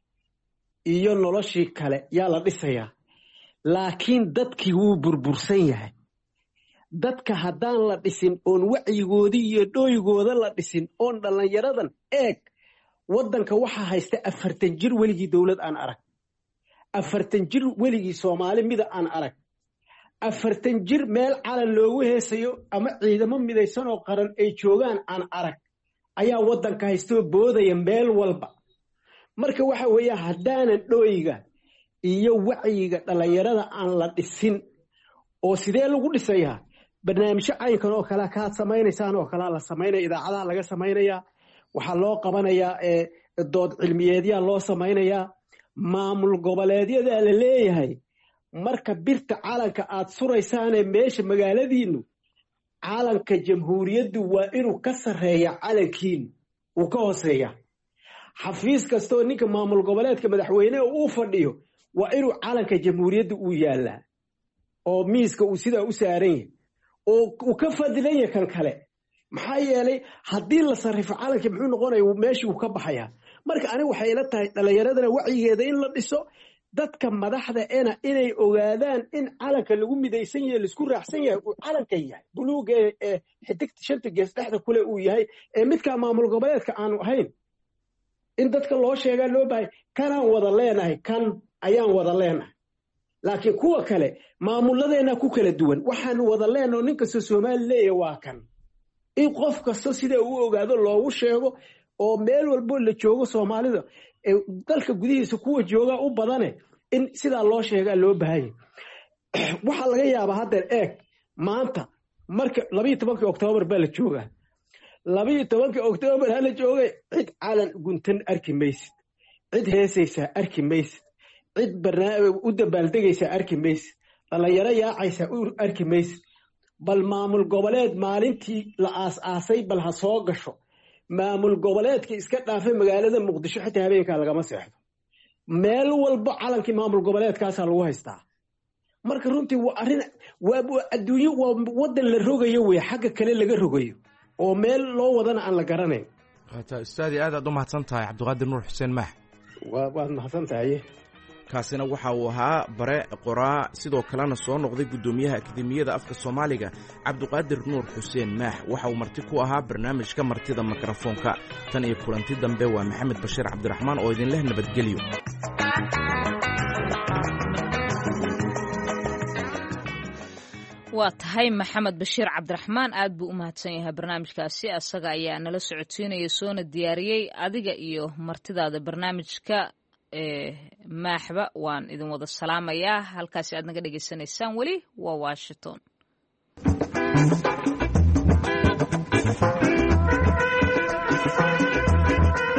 iyo noloshii kale yaa la dhisayaa laakiin dadkii wuu burbursan yahay dadka haddaan la dhisin oon wacyigoodii iyo dhooygooda la dhisin oon dhalinyaradan eeg waddanka waxaa haysta afartan jir weligii dowlad aan arag afartan jir weligii Soomaali mida aan arag afartan jir meel calan loogu heesayo ama ciidamo midaysan oo qaran ay joogaan aan arag ayaa waddanka haysto boodaya meel walba marka waxa weeye haddaanan dhooyiga iyo wacyiga dhalinyarada aan la dhisin oo sidee lagu dhisayaa barnaamijyo caynkan oo kala ka samaynaysaan oo kala la sameynay idaacadaha laga sameynaya waxa loo qabanayaa ee dood cilmiyeedya loo sameynaya maamul goboleedyada la leeyahay marka birta calanka aad suraysaan ee meesha magaaladiinu calanka jamhuuriyaddu waa inuu ka sareeyo calankiin uu ka hooseeya xafiis kasto ninka maamul goboleedka madaxweynaha uu fadhiyo waa inuu calanka jamhuuriyaddu uu yaala oo miiska uu sida u saaran yahay oo uu ka fadilan yahay kan kale maxaa yeelay haddii la sarrifo calanka muxuu noqonayaa meeshii uu ka baxaya marka aniga waxay ila tahay dhalinyaradana wacyigeeda in la dhiso dadka madaxda ena inay ogaadaan in calanka lagu midaysan yahay isku raacsan yahay uu calanka yahay buluuga ee xidigta shanta gees dhexda kule uu yahay ee midka maamul goboleedka aanu ahayn in dadka loo sheegaa loo baahay kanaan wada leenahay kan ayaan wada leenahay laakiin kuwa kale maamuladeena ku kala duwan waxaan wada leenahay ninka Soomaali leeyahay waa kan in qof kasto sida uu ogaado loogu sheego oo meel walba la joogo Soomaalida ee dalka gudihiisa kuwa jooga u badane in sida loo sheegaa loo baahay waxa laga yaabaa hadda eeg maanta marka laba iyo tobanka Oktoobar baa la joogaa laba iyo tobanka Oktoobar hala joogay cid calan guntan arki maysid cid heesaysa arki maysid cid barnaamij u dabaaldegaysa arki maysid dhalinyaro yaacaysa arki maysid bal maamul goboleed maalintii la aas-aasay bal ha soo gasho maamul goboleedka iska dhaafay magaalada Muqdisho xitaa habeenka lagama seexdo meel walba calankii maamul goboleedkaas lagu haystaa marka runtii waa arin waa adduunyo waa wadan la rogayo way xagga kale laga rogayo oo meel loo wadana aan la garanayn hata ustaadi aad aad u mahadsan tahay Cabdiqaadir Nuur Xuseen Maax waa waad mahadsan tahay kaasina waxa uu ahaa bare qoraa sidoo kalena soo noqday gudoomiyaha akademiyada afka Soomaaliga Cabdiqaadir Nuur Xuseen Maax waxa uu marti ku ahaa barnaamijka martida mikrofoonka tan iyo kulanti dambe waa Maxamed Bashiir Cabdiraxmaan oo idin leh nabadgelyo waa tahay Maxamed Bashiir Cabdiraxmaan aad buu u mahadsan yahay barnaamijkaasi asaga ayaa nala socodsiinaya soona diyaariyay adiga iyo martidaada barnaamijka ee maaxba waan idin wada salaamayaa halkaasi aad naga dhageysanaysaan weli waa Washington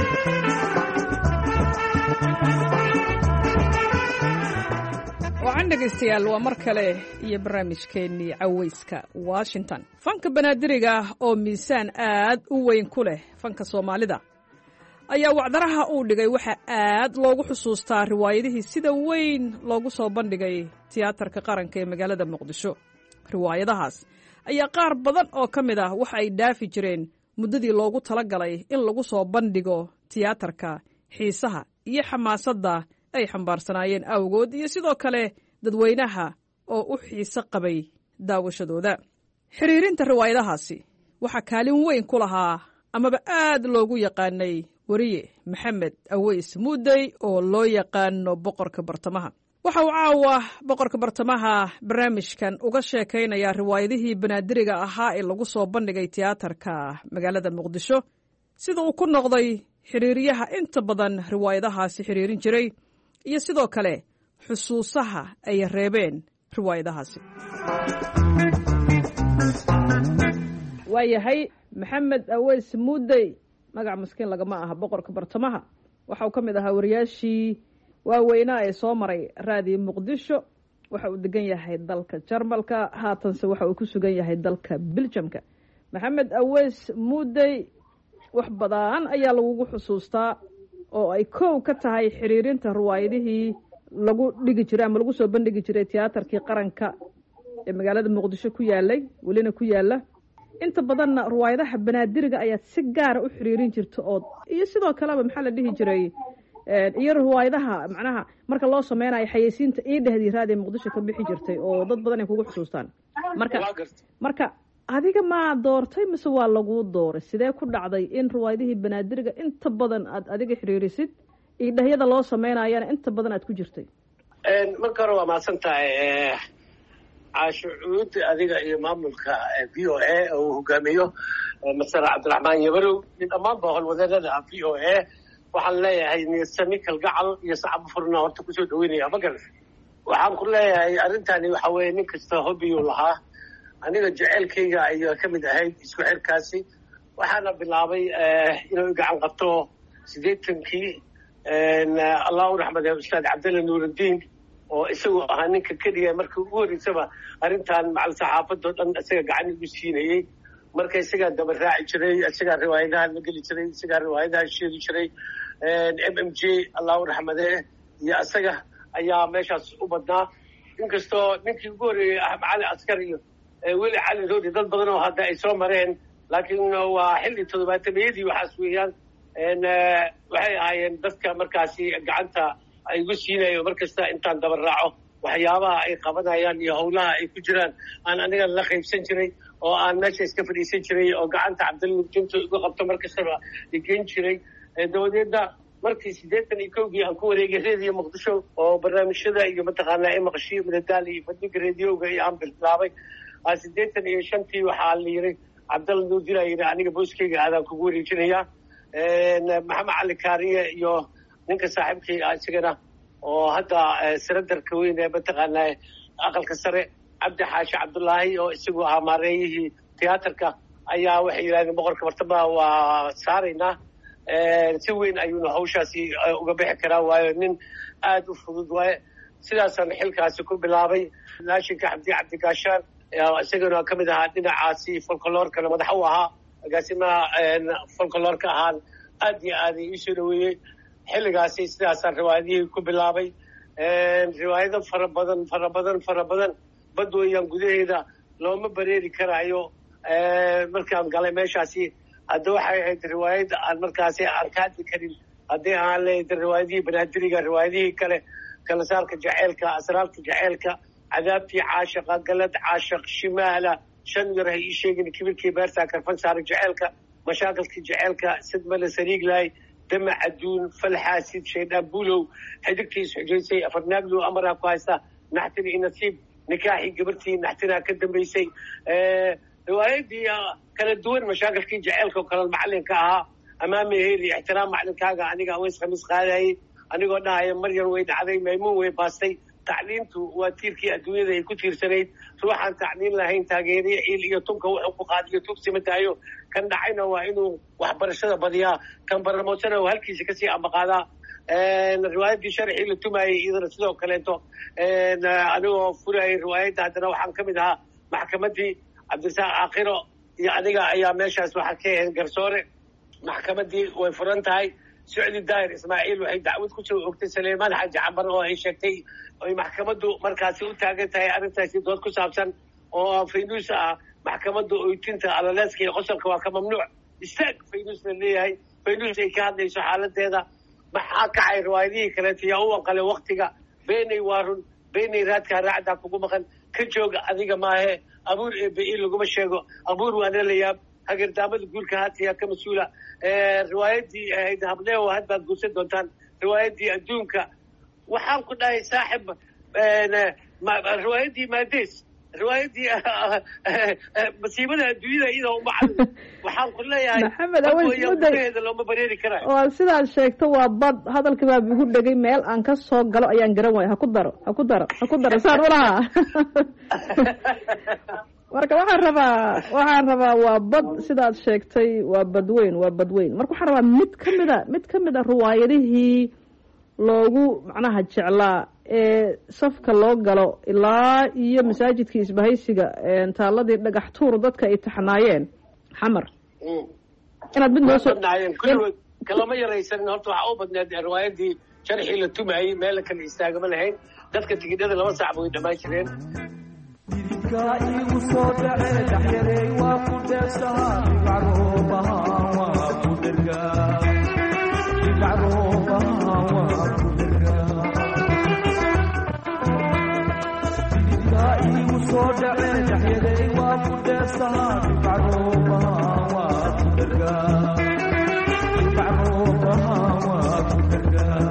wacan dhegaystayaal waa mar kale iyo barnaamijkeennii cawayska washington. fanka banaadiriga oo miisaan aad u weyn ku leh fanka soomaalida ayaa wacdaraha uu dhigay waxaa aad loogu xusuustaa riwaayadihii sida weyn loogu soo bandhigay tiyaatarka qaranka ee magaalada muqdisho. riwaayadahaas ayaa qaar badan oo ka mid ah waxa ay dhaafi jireen muddadii loogu talagalay in lagu soo bandhigo tiyaatarka xiisaha iyo xamaasadda ay xambaarsanaayeen awgood iyo sidoo kale dadweynaha oo u xiiso qabay daawashadooda. xiriirinta riwaayadahaasi waxaa kaalin weyn ku lahaa amaba aad loogu yaqaanay wariye maxamed aweys muudey oo loo yaqaano boqorka bartamaha. waxa uu caawa boqorka bartamaha barnaamijkan uga sheekaynayaa riwaayadihii banaadiriga ahaa ee lagu soo bandhigay tiyaatarka magaalada muqdisho, sida uu ku noqday xiriiriyaha inta badan riwaayadahaasi xiriirin jiray iyo sidoo kale xusuusaha ay reebeen riwaayadahaasi. waayahay maxamed aweys muudey, magac maskiin lagama aha, boqorka bartamaha waxa uu ka mid ahaa wariyaashii waaweynaa ee soo maray raadiyo muqdisho. waxa uu degan yahay dalka jarmalka, haatanse waxa uu ku sugan yahay dalka biljamka. maxamed aweys muudey, wax badan ayaa lagugu xusuustaa oo ay kow ka tahay xiriirinta riwaayadihii lagu dhigi jiray ama lagu soo bandhigi jiray tiyaatarkii qaranka ee magaalada muqdisho ku yaalay, welina ku yaala. inta badanna riwaayadaha banaadiriga ayaad si gaara u xiriirin jirta oo iyo sidoo kaleba maxaa la dhihi jiray iyo riwaayadaha macnaha marka loo sameynayo xayeysiinta ii dhehdii raadiyo muqdisho ka bixi jirtay oo dad badan ay kugu xusuustaan. marka marka adiga maa doortay mise waa laguu dooray? sidee ku dhacday in riwaayadihii banaadiriga inta badan aad adiga xiriirisid iyo dhahyada loo sameynayana inta badan aad ku jirtay? marka hore waa mahadsan tahay caasho cuud, adiga iyo maamulka v o a oo uu hogaamiyo masar cabdiraxmaan yabarow iyo dhammaanba howlwadeennada v o a. waxaan leeyahay niyadsamii kalgacal iyo sacab furna horta kusoo dhaweynaya. magal waxaan ku leeyahay arrintani waxa weeye nin kasta hobiyuu lahaa. aniga jeceelkayga ayaa ka mid ahayd isku xirkaasi. waxaana bilaabay inuu gacan qabto siddeetankii allah u raxmade ustaad cabdalla nuurudiin oo isagoo ahaa ninka keliya markii ugu horreysaba arrintan macal saxaafadoo dhan isaga gacan igu siinayey. marka isagaa daba raaci jiray, isagaa riwaayadaha la geli jiray, isagaa riwaayadaha sheegi jiray. m m j allah u raxmade iyo isaga ayaa meeshaas u badnaa. inkastoo ninkii ugu horreeyey axmed cali askar iyo weli cali roodi dad badan oo hadda ay soo mareen, laakiin waa xilli toddobaatameyadii waxaas weeyaan. waxay ahaayeen dadka markaasi gacanta ay igu siinayo markasta intaan daba raaco waxyaabaha ay qabanayaan iyo howlaha ay ku jiraan aan aniga la qaybsan jiray oo aan meesha iska fadhiisan jiray oo gacanta cabdilmudinto igu qabto markastaba igeyn jiray. dabadeedna markii siddeetan iyo kowgii aan ku wareegay reediyo muqdisho oo barnaamijyada iyo mataqaanaa ee maqashiyo madadaal iyo bandhiga reediyoga iyo aan bilaabay. siddeetan iyo shantii waxaa la yiri cabdalla nuurdin aa yidhi aniga booskeyga aadaan kugu wareejinayaa. maxamed cali kaariye iyo ninka saaxiibkii ah isagana oo hadda saradarka weyn ee mataqaanaa aqalka sare cabdi xaashi cabdullaahi oo isagu ahaa maareeyihii tiyaatarka ayaa waxay yidhahdeen boqorka bartamaha waa saaraynaa. si weyn ayuuna hawshaasi uga bixi karaa, waayo nin aada u fudud waaye. sidaasaan xilkaasi ku bilaabay. naashinka xabdi cabdigaashaan isagana ka mid ahaa dhinacaasi folkoloorkana madax u ahaa, agaasimaha folkoloorka ahaan aad iyo aad iisoo dhaweeyey. xilligaasi sidaasaan riwaayadihii ku bilaabay. riwaayado fara badan fara badan fara badan bad weeyaan gudaheeda looma bareeri karaayo. markaan galay meeshaasi hadda waxay ahayd riwaayad aan markaasi aan ka hadli karin haddii aan leeyahay riwaayadihii banaadiriga, riwaayadihii kale, kala saarka jaceylka, asraarta jaceylka, cadaabtii caashaqa, galad caashaq, shimaala, shan yar hay ii sheegin, kibirkii beertaa, karfan saara jaceylka, mashaakilkii jaceylka, sidmale sariiglaay, damac adduun, falxaasid, shaydaan buulow, xidigtiis xujaysay, afarnaaglow amaraa ku haysta, naxtin iyo nasiib, nikaaxii gabartii naxtinaa ka dambaysay. riwaayadii kala duwan, mashaakilkii jaceylka oo kale macalinka ahaa, amaami heli, ixtiraam macalinkaaga, aniga aweys khamiis qaadayay, anigoo dhahaya maryar way dhacday, maymuun way baastay. tacliintu waa tiirkii adduunyada ay ku tiirsanayd. ruuxaan tacliin lahayn taageeriya ciil iyo tunka wuxuu ku qaadiyo tugsima tahayo. kan dhacayna waa inuu waxbarashada badiyaa, kan baramoosana halkiisa kasii ambaqaadaa. riwaayaddii sharxii la tumayey iyadana sidoo kaleeto anigoo furayay riwaayadda haddana waxaan ka mid ahaa maxkamaddii cabdirasaaq aakhiro iyo aniga ayaa meeshaas waxaa ka ahayd garsoore maxkamaddii way furan tahay socdi daahir ismaaciil waxay dacwad ku soo ogtay saleymaan xaaji cambar oo ay sheegtay ay maxkamaddu markaasi u taagan tahay arrintaasi dood ku saabsan oo faynuus ah maxkamadda oytinta alaleeska iyo qosolka waa ka mamnuuc istaag faynuus la leeyahay faynuus ay ka hadlayso xaaladeeda maxaa kacay riwaayadihii kaleeto yaa u aqalay waktiga beenay waarun beenay raadkaa raacdaa kugu maqan ka jooga adiga maahe abuur ebe laguma sheego abuur waana la yaab hagardaamada guurka haatiyaa ka mas-uula riwaayaddii ahayd hableeho had baad guursan doontaan riwaayaddii adduunka waxaan ku dhahay saaxib riwaayaddii maadees riwaayaddii masiibada adduunyada iyadoo uma cadin waxaan ku leeyahay maxamed aweysmudaheeda looma bareeri karaayo waa sidaad sheegto waa bad hadalka baa igu dhegay meel aan ka soo galo ayaan garan waaya ha ku daro ha ku daro ha ku daro saan ulahaa marka waxaan rabaa waxaan rabaa waa bad sidaad sheegtay waa badweyn waa badweyn marka waxaan rabaa mid ka mid a mid ka mid a riwaayadihii loogu macnaha jeclaa ee safka loo galo ilaa iyo masaajidkii isbahaysiga taaladii dhagax tuur dadka ay taxnaayeen xamar inaad mid noosoo kulligood kalama yaraysanin horta waxaa u badneed riwaayaddii sharxii la tumayey meel kale istaagama lahayn dadka tigidhada laba saac bay dhammaan jireen igu soo dhace dhaxyaray waa ku dheefsahaa dhibacroobaha waa ku dhergaa dhibacroobaha waa ku dhergaa idinkaa igu soo dhace dhaxyaray waa ku dheefsahaa dhibacroobaha waa ku dhergaa dhibacroobaha waa ku dhergaa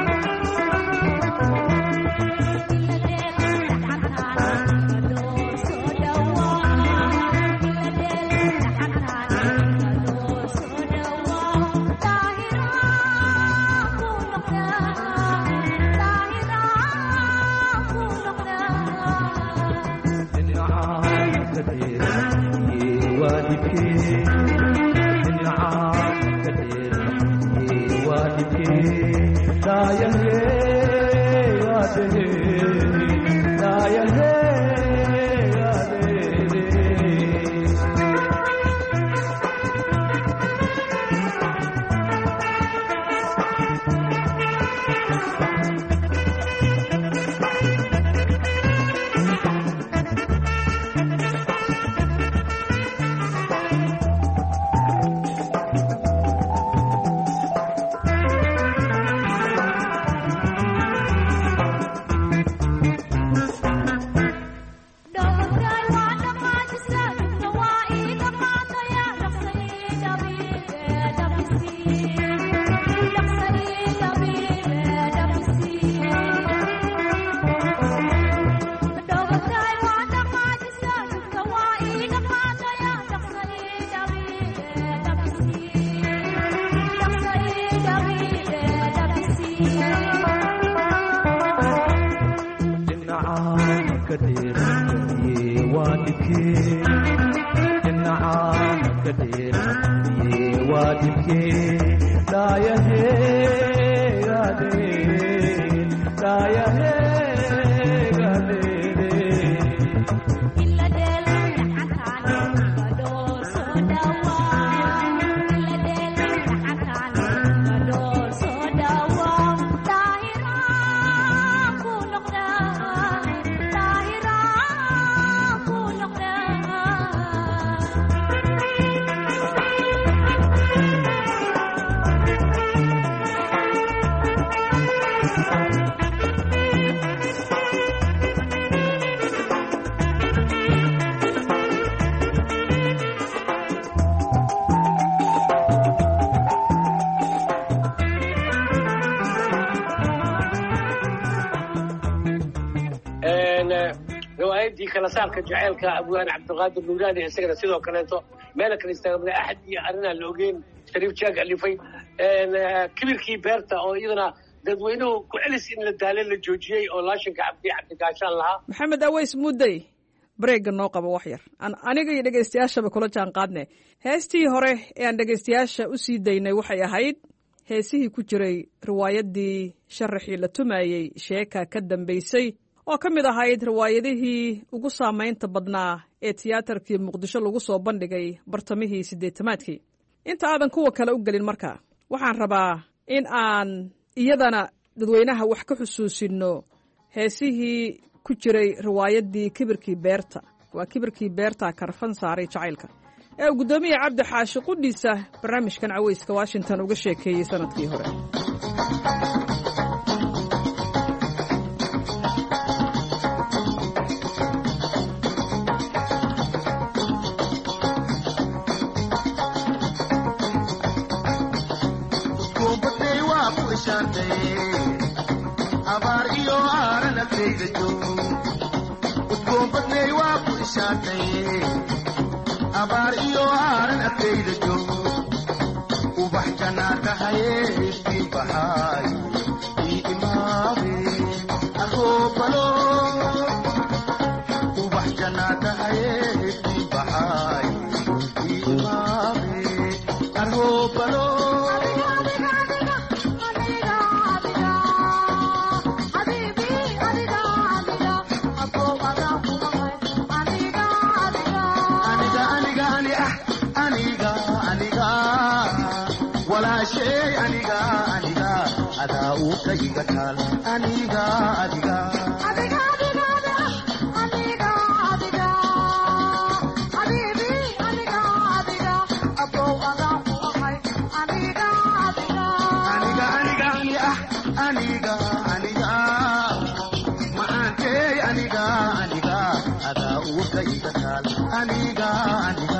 riwaayaddii kala saarka jaceylka abwaan cabdiqaadir nuuraani isagana sidoo kaleeto meela kale istaagmada axad iyo arrinaan la ogeyn shariif jaag alifay kibirkii beerta oo iyadana dadweynuhu ku celis in la daale la joojiyey oo laashinka cabdi cabdigaashaan lahaa maxamed aweys mudday bareegga noo qabo wax yar aan aniga iyo dhegaystayaashaba kula jaan qaadne heestii hore ee aan dhegaystayaasha u sii daynay waxay ahayd heesihii ku jiray riwaayaddii sharaxii la tumayey sheeka ka dambaysay oo ka mid ahayd riwaayadihii ugu saamaynta badnaa ee tiyaatarkii muqdisho lagu soo bandhigay bartamihii siddeetamaadkii. inta aadan kuwa kale u gelin marka waxaan rabaa in aan iyadana dadweynaha wax ka xusuusinno heesihii ku jiray riwaayaddii kibirkii beerta. waa kibirkii beerta karfan saaray jacaylka ee uu guddoomiye cabdi xaashi qudhiisa barnaamijkan cawayska washington uga sheekeeyey sanadkii hore. abaar iyo aaran ardayda joogo ubax janaata hayeeshtii baxaay ii imaabe ahoobalo ubax janaata hayeeshtii baxaay ii imaabe ahoobalo aniga aniga adaa uu ka iga taal aniga adiga adiga adiga aniga adiga habiibi aniga adiga abow adaa u ahay aniga adiga aniga aniga aniga aniga maantay aniga aniga adaa uu ka iga taal aniga aniga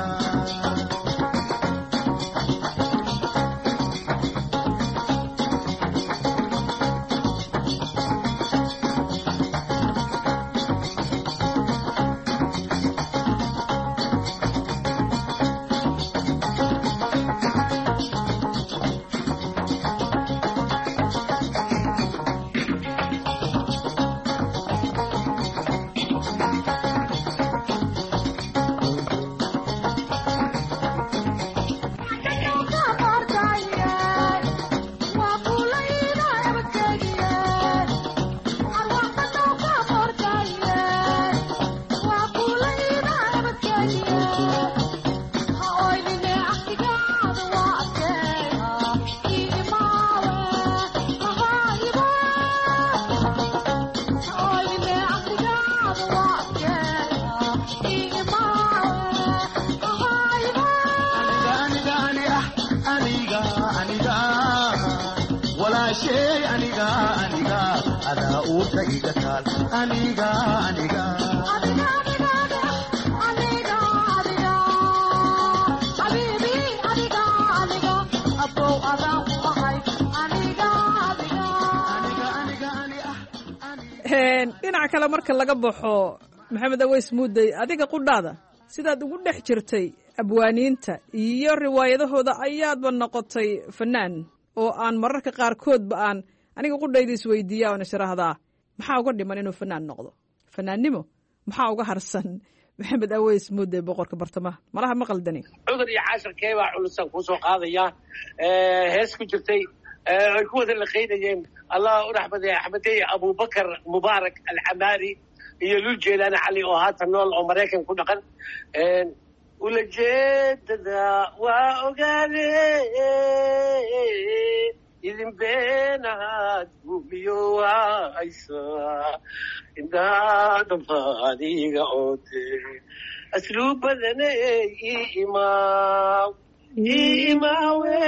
aniga aniga habiibi aniga aniga abow adaa u ahay aniga adiga dhinaca kale marka laga baxo maxamed aweys muudey adiga qudhaada sidaad ugu dhex jirtay abwaaniinta iyo riwaayadahooda ayaadba noqotay fanaan oo aan mararka qaarkoodba aan aniga qudhayda isweydiiya oon israahdaa maxaa uga dhiman inuu fanaan noqdo fanaannimo maxaa uga harsan maxamed aweys muudey boqorka bartamaha malaha ma qaldani cudur iyo caashirkee baa culusan kuu soo qaadaya hees ku jirtay ay ku wada laqaynayeen allah u raxmadey axmedey abubakar mubaarak alcamaari iyo lul jeelaani cali oo haatan nool oo maraykan ku dhaqan ulajeedada waa ogaade idin beenaad gumiyo haysa indhaadhafaadiga oode asluubadane ii imaaw ii imaawe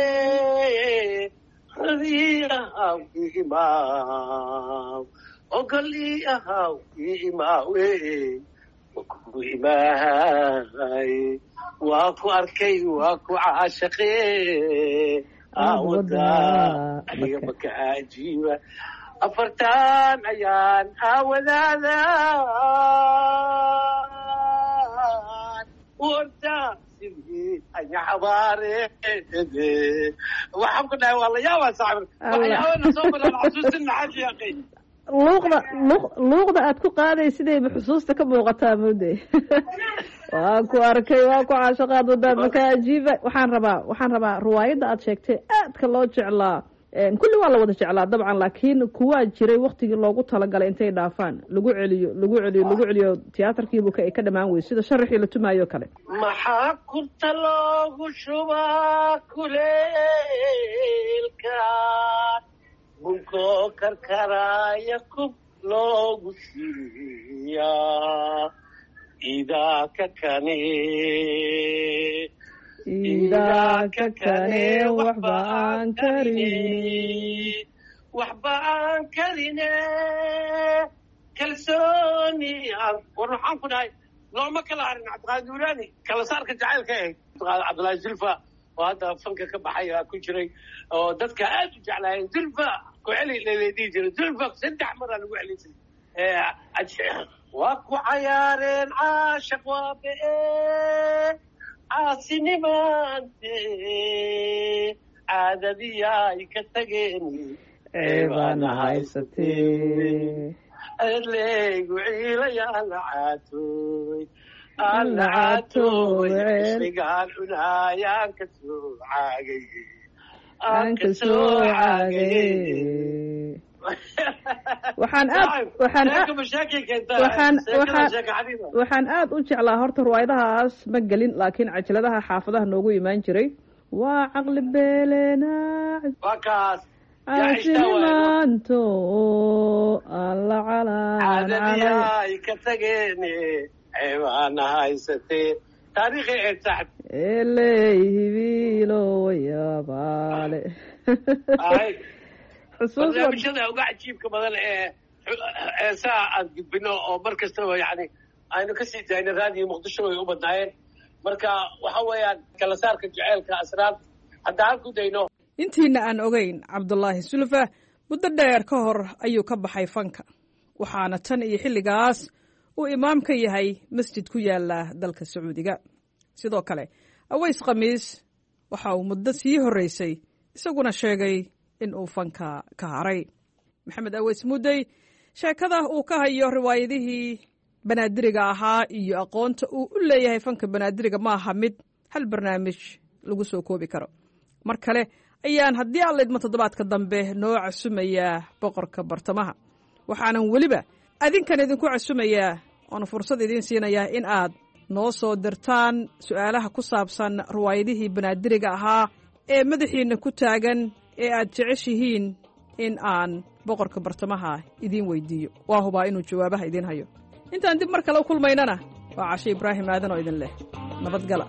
radii ahaw ii imaaw ogol ii ahaw ii imaawe waku imaahay waa ku arkay waa ku caashaqe awada aniga maka ajiiba afartan ayaan awadaada warta sidii anya xabaare waxaan ku dhahay waa la yaabaa saaxib waxyaabana soo maran xasuusin maxaa sheekay luuqda luuqda aad ku qaaday sidayba xusuusta ka muuqataa mude waa ku arkay waa ku caashaqaad wadaad marka ajiiba waxaan rabaa waxaan rabaa riwaayadda aad sheegtay aadka loo jeclaa kulli waa la wada jeclaa dabcan laakiin kuwaa jiray waktigii loogu talagalay intay dhaafaan lagu celiyo lagu celiyo lagu celiyo tiyaatarkiibu ka ay ka dhamaan weyy sida sharaxii la tumaayo kale maxaa kurta loogu shubaa kuleelka bunkoo karkaraya kub loogu siiyaa idaa ka kane idaa ka kane waxba aan karin waxba aan karine kalsooni aan war waxaan ku dhahay looma kala harin cabdiqaadir duulaani kala saarka jacaylka ahayd cabdillaahi zulfa oo hadda fanka ka baxay aa ku jiray oo dadka aad u jeclaayeen zulfa ku celi laleedii jiray zulfa saddex maraa lagu celin jiray waa ku cayaareen caashaq waa be-e caasinimaante caadadiyaay ka tageen ceebaana haysatee adleygu ciilayaa la caatooy aan la caatooy isligaan cunaayaan ka soo caagay aan ka soo caagay waxaan aad waxaan waxaan waxaan aad u jeclaa horta riwaayadahaas ma gelin laakiin cajaladaha xaafadaha noogu imaan jiray waa caqli beelena waa kaas caasinimaanto alla calaan caadadiyaay ka tageene ceebaana haysatee taariikhi ee saxib eley hibiilo wayabaale barnaamijyada uga cajiibka badan ee ee saa aan gudbino oo mar kastaba yani aynu kasii daayna raadiyo muqdisho way u badnaayeen marka waxa weeyaan kala saarka jaceylka asraar haddaan ku dayno intiina aan ogeyn cabdulaahi sulfa muddo dheer ka hor ayuu ka baxay fanka waxaana tan iyo xilligaas uu imaam ka yahay masjid ku yaala dalka sacuudiga sidoo kale aways khamiis waxa uu muddo sii horreysay isaguna sheegay in uu fanka ka haray maxamed aweys muddey sheekada uu ka hayo riwaayadihii banaadiriga ahaa iyo aqoonta uu u leeyahay fanka banaadiriga ma aha mid hal barnaamij lagu soo koobi karo mar kale ayaan haddii alla idmo toddobaadka dambe noo casumayaa boqorka bartamaha waxaanan weliba adinkan idinku casumayaa oona fursad idiin siinayaa in aad noo soo dirtaan su'aalaha ku saabsan riwaayadihii banaadiriga ahaa ee madaxiinna ku taagan ee aad jeceshihiin in aan boqorka bartamaha idiin weydiiyo waa hubaa inuu jawaabaha idiin hayo intaan dib mar kale u kulmaynana waa cashe ibraahim aadan oo idin leh nabadgala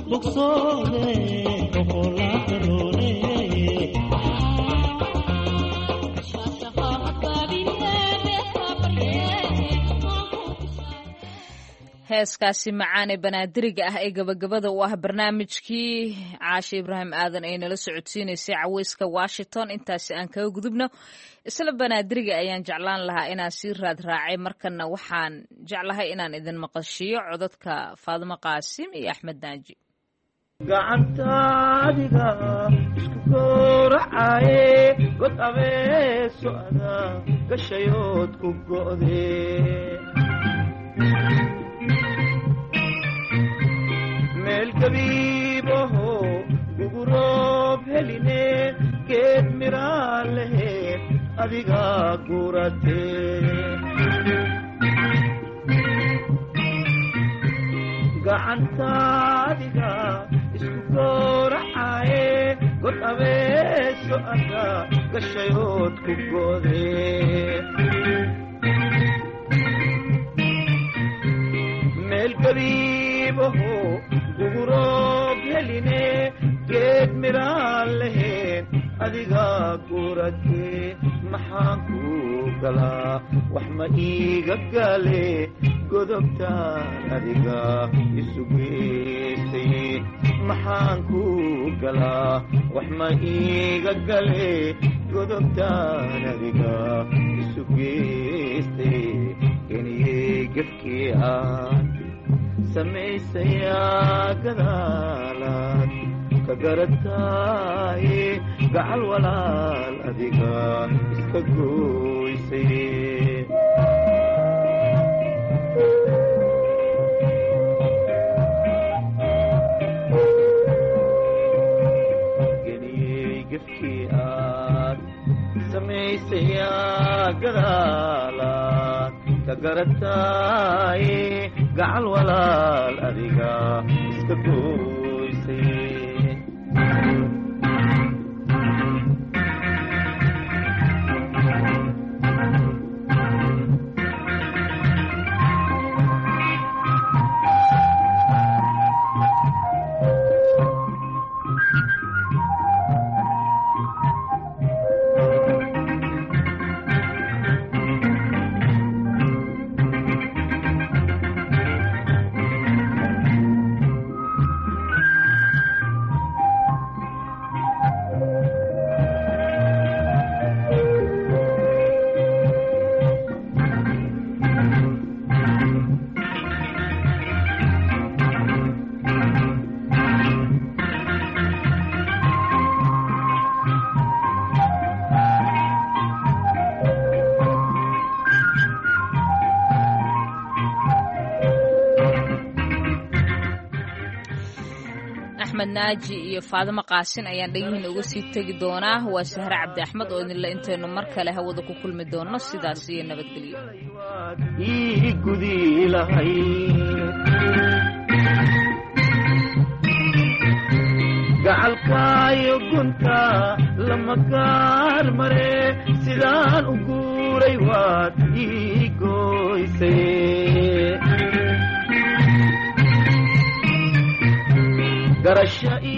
bogsoode boqolaaqaroone heeskaasi macaan ee banaadiriga ah ee gabagabada u ah barnaamijkii caashe ibraahim aadan ay nala socodsiinaysay caweyska washington intaasi aan kaga gudubno isla banaadiriga ayaan jeclaan lahaa inaan sii raad raacay markana waxaan jeclahay inaan idin maqashiiyo codadka faadimo qaasim iyo axmed naaji gacantaadiga isku gowracaye god abeeso ada gashayood ku go'de meel gabiibaho guguroob heline geed miraa leheed adiga guratee gacantaadiga isku gowracaye god abeeso ada gashayood ku go'de meel gabiibaho guguroob heline geed miraa leheed adiga guratee maxaan ku galaa wax ma iiga gale godobtaan adiga isu geystay maxaan ku galaa wax ma iiga gale godobtaan adiga isu geystay iniyey gefkii aan samaysayaa gadaalaad ka garataaye gacal walaal adiga iska gooysay geniyey gefkii aad samaysayaa gadaalaad ka garataaye gacal walaal adiga iska gooysay naaji iyo faadimo qaasin ayaan dhagihiina uga sii tegi doonaa waa sahre cabdi axmed oo idinla intaynu mar kale hawada ku kulmi doono sidaas iyo nabadgelyo ii gudi lahay gacalkaayo gunta lama gaar mare sidaan u guuray waad ii gooysay garasha